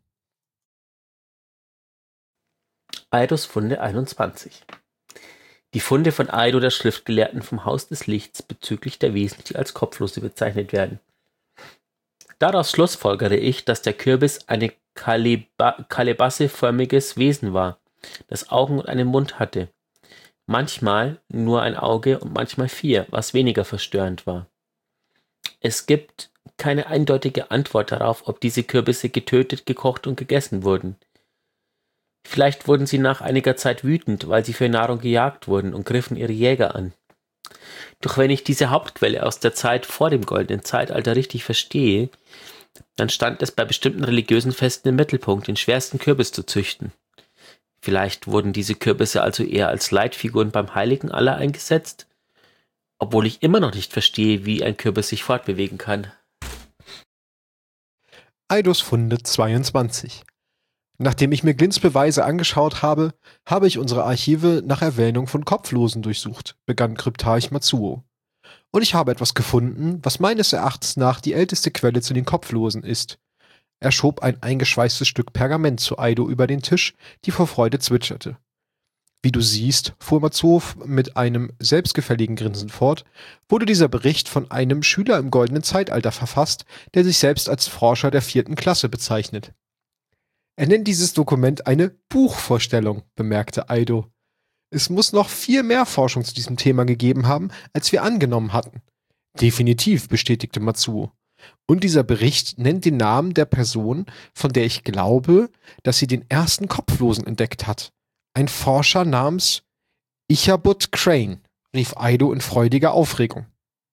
Aidos Funde einundzwanzig. Die Funde von Aido, der Schriftgelehrten vom Haus des Lichts, bezüglich der Wesen, die als Kopflose bezeichnet werden. Daraus schlussfolgere ich, dass der Kürbis ein Kaleba- kalebaseförmiges Wesen war, das Augen und einen Mund hatte. Manchmal nur ein Auge und manchmal vier, was weniger verstörend war. Es gibt keine eindeutige Antwort darauf, ob diese Kürbisse getötet, gekocht und gegessen wurden. Vielleicht wurden sie nach einiger Zeit wütend, weil sie für Nahrung gejagt wurden und griffen ihre Jäger an. Doch wenn ich diese Hauptquelle aus der Zeit vor dem Goldenen Zeitalter richtig verstehe, dann stand es bei bestimmten religiösen Festen im Mittelpunkt, den schwersten Kürbis zu züchten. Vielleicht wurden diese Kürbisse also eher als Leitfiguren beim Heiligen Allah eingesetzt, obwohl ich immer noch nicht verstehe, wie ein Kürbis sich fortbewegen kann. Aidos Funde zweiundzwanzig. Nachdem ich mir Glints Beweise angeschaut habe, habe ich unsere Archive nach Erwähnung von Kopflosen durchsucht, begann Kryptarch Matsuo. Und ich habe etwas gefunden, was meines Erachtens nach die älteste Quelle zu den Kopflosen ist. Er schob ein eingeschweißtes Stück Pergament zu Aido über den Tisch, die vor Freude zwitscherte. Wie du siehst, fuhr Matsuo mit einem selbstgefälligen Grinsen fort, wurde dieser Bericht von einem Schüler im Goldenen Zeitalter verfasst, der sich selbst als Forscher der vierten Klasse bezeichnet. Er nennt dieses Dokument eine Buchvorstellung, bemerkte Aido. Es muss noch viel mehr Forschung zu diesem Thema gegeben haben, als wir angenommen hatten. Definitiv, bestätigte Matsuo. Und dieser Bericht nennt den Namen der Person, von der ich glaube, dass sie den ersten Kopflosen entdeckt hat. Ein Forscher namens Ichabod Crane, rief Aido in freudiger Aufregung.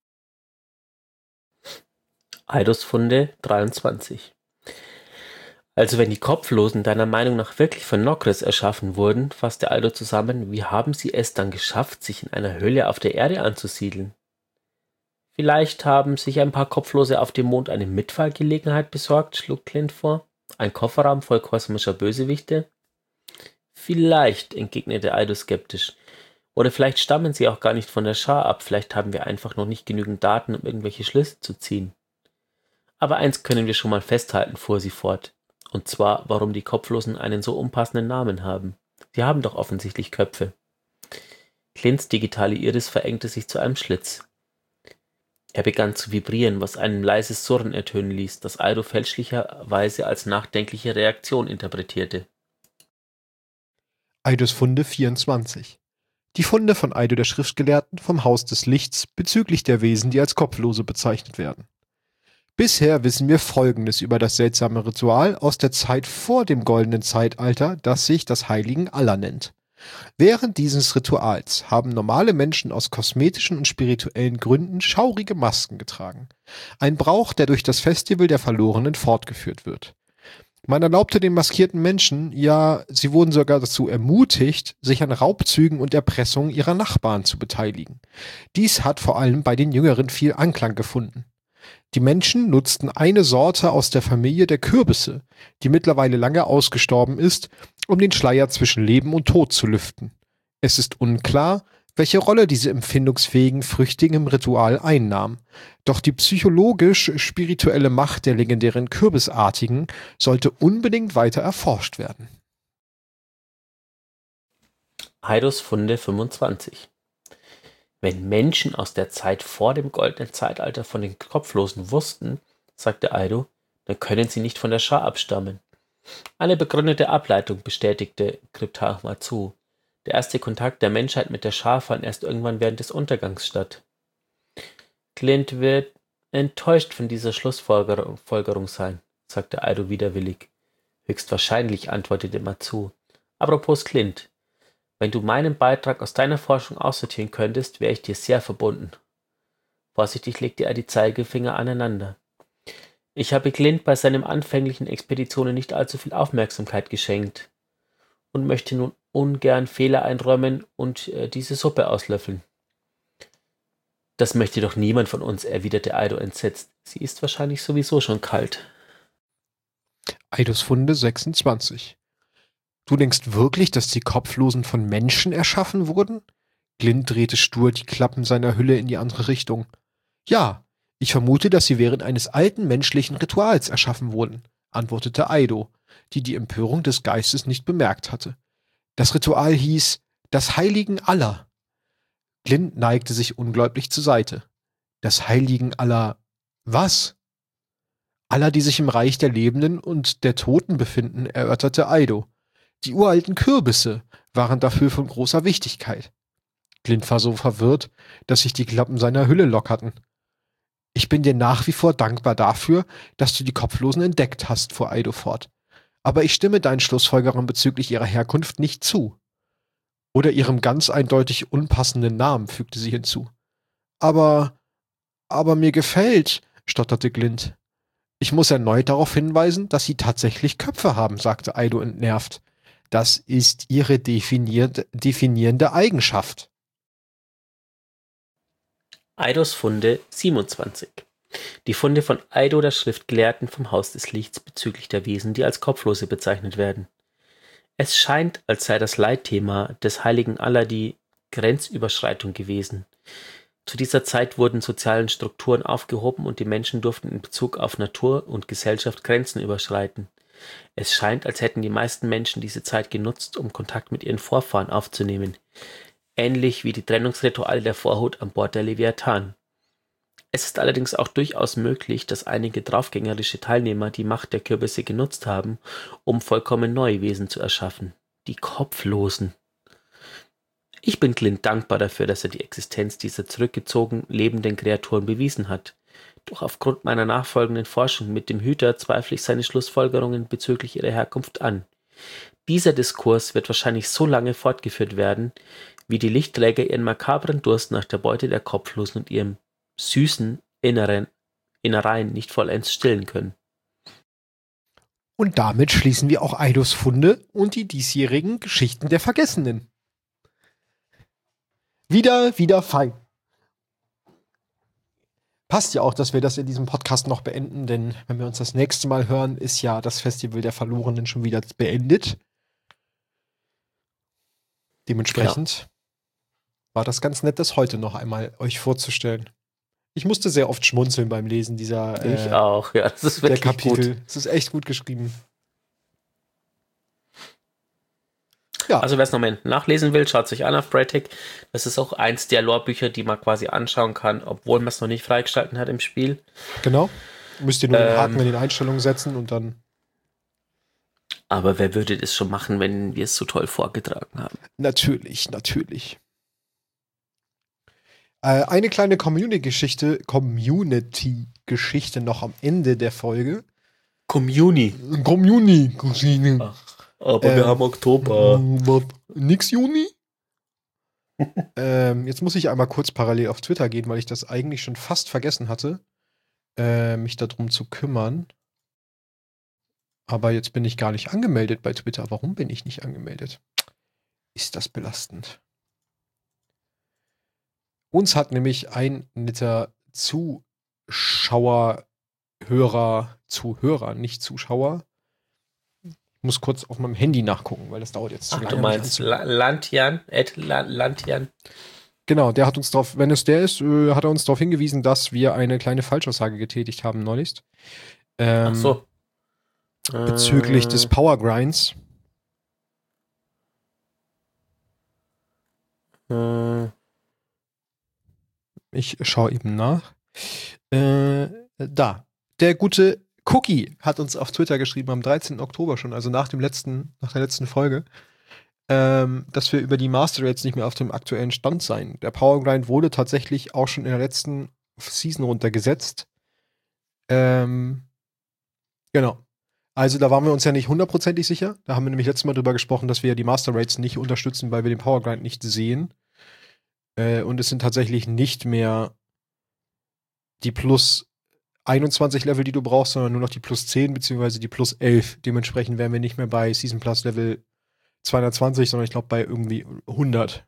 Aidos Funde dreiundzwanzig. Also wenn die Kopflosen deiner Meinung nach wirklich von Nokris erschaffen wurden, fasste Aido zusammen, wie haben sie es dann geschafft, sich in einer Höhle auf der Erde anzusiedeln? Vielleicht haben sich ein paar Kopflose auf dem Mond eine Mitfahrgelegenheit besorgt, schlug Clint vor. Ein Kofferraum voll kosmischer Bösewichte? Vielleicht, entgegnete Aido skeptisch. Oder vielleicht stammen sie auch gar nicht von der Schar ab, vielleicht haben wir einfach noch nicht genügend Daten, um irgendwelche Schlüsse zu ziehen. Aber eins können wir schon mal festhalten, fuhr sie fort. Und zwar, warum die Kopflosen einen so unpassenden Namen haben. Sie haben doch offensichtlich Köpfe. Clints digitale Iris verengte sich zu einem Schlitz. Er begann zu vibrieren, was ein leises Surren ertönen ließ, das Aido fälschlicherweise als nachdenkliche Reaktion interpretierte. Aidos Funde vierundzwanzig. Die Funde von Aido der Schriftgelehrten vom Haus des Lichts bezüglich der Wesen, die als Kopflose bezeichnet werden. Bisher wissen wir Folgendes über das seltsame Ritual aus der Zeit vor dem goldenen Zeitalter, das sich das Heiligen Allah nennt. Während dieses Rituals haben normale Menschen aus kosmetischen und spirituellen Gründen schaurige Masken getragen. Ein Brauch, der durch das Festival der Verlorenen fortgeführt wird. Man erlaubte den maskierten Menschen, ja, sie wurden sogar dazu ermutigt, sich an Raubzügen und Erpressungen ihrer Nachbarn zu beteiligen. Dies hat vor allem bei den Jüngeren viel Anklang gefunden. Die Menschen nutzten eine Sorte aus der Familie der Kürbisse, die mittlerweile lange ausgestorben ist, um den Schleier zwischen Leben und Tod zu lüften. Es ist unklar, welche Rolle diese empfindungsfähigen Früchte im Ritual einnahm. Doch die psychologisch-spirituelle Macht der legendären Kürbisartigen sollte unbedingt weiter erforscht werden. Aidos Funde fünfundzwanzig. Wenn Menschen aus der Zeit vor dem goldenen Zeitalter von den Kopflosen wussten, sagte Aido, dann können sie nicht von der Schar abstammen. Eine begründete Ableitung, bestätigte Kryptarch mal zu. Der erste Kontakt der Menschheit mit der Schar fand erst irgendwann während des Untergangs statt. Clint wird enttäuscht von dieser Schlussfolgerung sein, sagte Aido widerwillig. Höchstwahrscheinlich, antwortete Matsu. Apropos Clint, wenn du meinen Beitrag aus deiner Forschung aussortieren könntest, wäre ich dir sehr verbunden. Vorsichtig legte er die Zeigefinger aneinander. Ich habe Clint bei seinen anfänglichen Expeditionen nicht allzu viel Aufmerksamkeit geschenkt und möchte nun ungern Fehler einräumen und äh, diese Suppe auslöffeln. Das möchte doch niemand von uns, erwiderte Aido entsetzt. Sie ist wahrscheinlich sowieso schon kalt. Aidos Funde sechsundzwanzig. Du denkst wirklich, dass die Kopflosen von Menschen erschaffen wurden? Clint drehte stur die Klappen seiner Hülle in die andere Richtung. Ja, ich vermute, dass sie während eines alten menschlichen Rituals erschaffen wurden, antwortete Aido, die die Empörung des Geistes nicht bemerkt hatte. Das Ritual hieß das Heiligen Allah. Clint neigte sich ungläubig zur Seite. Das Heiligen Allah was? Allah, die sich im Reich der Lebenden und der Toten befinden, erörterte Aido. Die uralten Kürbisse waren dafür von großer Wichtigkeit. Clint war so verwirrt, dass sich die Klappen seiner Hülle lockerten. Ich bin dir nach wie vor dankbar dafür, dass du die Kopflosen entdeckt hast, fuhr Aido fort. Aber ich stimme deinen Schlussfolgerungen bezüglich ihrer Herkunft nicht zu. Oder ihrem ganz eindeutig unpassenden Namen, fügte sie hinzu. Aber, aber mir gefällt, stotterte Clint. Ich muss erneut darauf hinweisen, dass sie tatsächlich Köpfe haben, sagte Aido entnervt. Das ist ihre definiert, definierende Eigenschaft. Aidos Funde siebenundzwanzig. Die Funde von Aido, der Schriftgelehrten vom Haus des Lichts bezüglich der Wesen, die als Kopflose bezeichnet werden. Es scheint, als sei das Leitthema des Heiligen Allah die Grenzüberschreitung gewesen. Zu dieser Zeit wurden soziale Strukturen aufgehoben und die Menschen durften in Bezug auf Natur und Gesellschaft Grenzen überschreiten. Es scheint, als hätten die meisten Menschen diese Zeit genutzt, um Kontakt mit ihren Vorfahren aufzunehmen. Ähnlich wie die Trennungsrituale der Vorhut an Bord der Leviathan. Es ist allerdings auch durchaus möglich, dass einige draufgängerische Teilnehmer die Macht der Kürbisse genutzt haben, um vollkommen neue Wesen zu erschaffen. Die Kopflosen. Ich bin Clint dankbar dafür, dass er die Existenz dieser zurückgezogen lebenden Kreaturen bewiesen hat. Doch aufgrund meiner nachfolgenden Forschung mit dem Hüter zweifle ich seine Schlussfolgerungen bezüglich ihrer Herkunft an. Dieser Diskurs wird wahrscheinlich so lange fortgeführt werden, wie die Lichtträger ihren makabren Durst nach der Beute der Kopflosen und ihrem süßen Inneren, Innereien nicht vollends stillen können. Und damit schließen wir auch Eidos Funde und die diesjährigen Geschichten der Vergessenen. Wieder, wieder fein. Passt ja auch, dass wir das in diesem Podcast noch beenden, denn wenn wir uns das nächste Mal hören, ist ja das Festival der Verlorenen schon wieder beendet. Dementsprechend genau. War das ganz nett, das heute noch einmal euch vorzustellen. Ich musste sehr oft schmunzeln beim Lesen dieser Ich äh, auch, ja, das ist wirklich der Kapitel. gut. Es ist echt gut geschrieben. Ja. Also wer es nochmal nachlesen will, schaut sich an auf Braytech. Das ist auch eins der Lore-Bücher, die man quasi anschauen kann, obwohl man es noch nicht freigeschalten hat im Spiel. Genau. Müsst ihr nur ähm, den Haken in den Einstellungen setzen und dann... Aber wer würde das schon machen, wenn wir es so toll vorgetragen haben? Natürlich, natürlich. Äh, eine kleine Community-Geschichte, Community-Geschichte noch am Ende der Folge. Community. Community. Ach, aber ähm, wir haben Oktober. Nix Juni? ähm, jetzt muss ich einmal kurz parallel auf Twitter gehen, weil ich das eigentlich schon fast vergessen hatte, äh, mich darum zu kümmern. Aber jetzt bin ich gar nicht angemeldet bei Twitter. Warum bin ich nicht angemeldet? Ist das belastend? Uns hat nämlich ein netter Zuschauer, Hörer, Zuhörer, nicht Zuschauer. Ich muss kurz auf meinem Handy nachgucken, weil das dauert jetzt zu Ach, lange. Du meinst Lantian? Ed Lantian? Genau, der hat uns drauf, wenn es der ist, äh, hat er uns darauf hingewiesen, dass wir eine kleine Falschaussage getätigt haben neulich. Ähm, Ach so. Bezüglich äh, des Powergrinds. Äh, ich schaue eben nach. Äh, da. Der gute Cookie hat uns auf Twitter geschrieben am dreizehnten Oktober schon, also nach dem letzten, nach der letzten Folge, ähm, dass wir über die Master Rates nicht mehr auf dem aktuellen Stand seien. Der Powergrind wurde tatsächlich auch schon in der letzten Season runtergesetzt. Ähm, genau. Also da waren wir uns ja nicht hundertprozentig sicher. Da haben wir nämlich letztes Mal drüber gesprochen, dass wir ja die Master Rates nicht unterstützen, weil wir den Powergrind nicht sehen. Äh, und es sind tatsächlich nicht mehr die plus einundzwanzig Level, die du brauchst, sondern nur noch die plus zehn beziehungsweise die plus elf. Dementsprechend wären wir nicht mehr bei Season Plus Level zweihundertzwanzig, sondern ich glaube bei irgendwie hundert.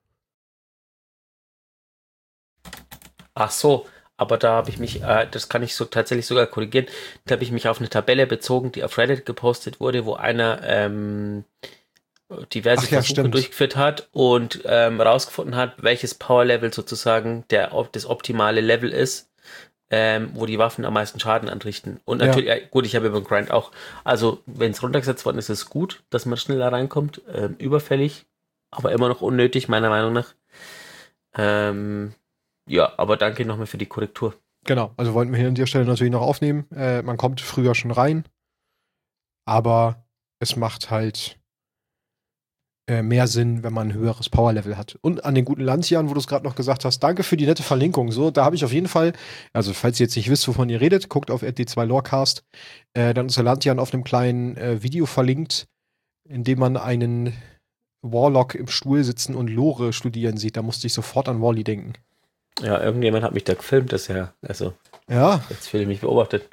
Ach so. Aber da habe ich mich, äh, das kann ich so tatsächlich sogar korrigieren, da habe ich mich auf eine Tabelle bezogen, die auf Reddit gepostet wurde, wo einer ähm, diverse Ach ja, Versuche stimmt. durchgeführt hat und ähm, rausgefunden hat, welches Power-Level sozusagen der, das optimale Level ist, ähm, wo die Waffen am meisten Schaden anrichten. Und natürlich, ja. äh, gut, ich habe über den Grind auch, also wenn es runtergesetzt worden ist, ist es gut, dass man schneller reinkommt, ähm, überfällig, aber immer noch unnötig, meiner Meinung nach. Ähm, Ja, aber danke nochmal für die Korrektur. Genau, also wollten wir hier an der Stelle natürlich noch aufnehmen. Äh, man kommt früher schon rein, aber es macht halt äh, mehr Sinn, wenn man ein höheres Powerlevel hat. Und an den guten Lantian, wo du es gerade noch gesagt hast, danke für die nette Verlinkung. So, da habe ich auf jeden Fall, also falls ihr jetzt nicht wisst, wovon ihr redet, guckt auf R D zwei Lorecast. Äh, dann ist der Lantian auf einem kleinen äh, Video verlinkt, in dem man einen Warlock im Stuhl sitzen und Lore studieren sieht. Da musste ich sofort an Wally denken. Ja, irgendjemand hat mich da gefilmt, das ja, also, ja. Jetzt fühle ich mich beobachtet.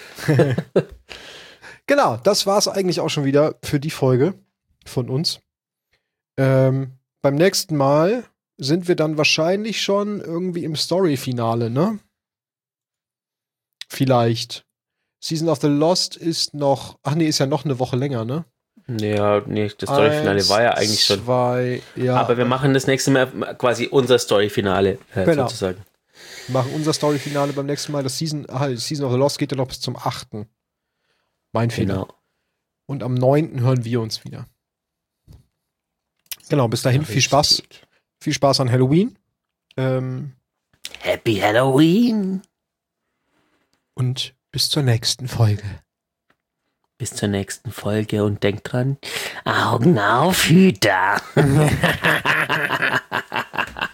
Genau, das war es eigentlich auch schon wieder für die Folge von uns. Ähm, beim nächsten Mal sind wir dann wahrscheinlich schon irgendwie im Story-Finale, ne? Vielleicht. Season of the Lost ist noch, ach nee, ist ja noch eine Woche länger, ne? Ja, nee, das Story-Finale war ja eigentlich schon. Zwei, ja. Aber wir machen das nächste Mal quasi unser Story-Finale, äh, genau. sozusagen. Wir machen unser Story-Finale beim nächsten Mal. Das Season, ah, Season of the Lost geht ja noch bis zum achten Mein Fehler. Genau. Und am neunten hören wir uns wieder. Genau, bis dahin ja, viel Spaß. Viel Spaß an Halloween. Ähm, Happy Halloween. Und bis zur nächsten Folge. Bis zur nächsten Folge und denkt dran, Augen auf, Hüter.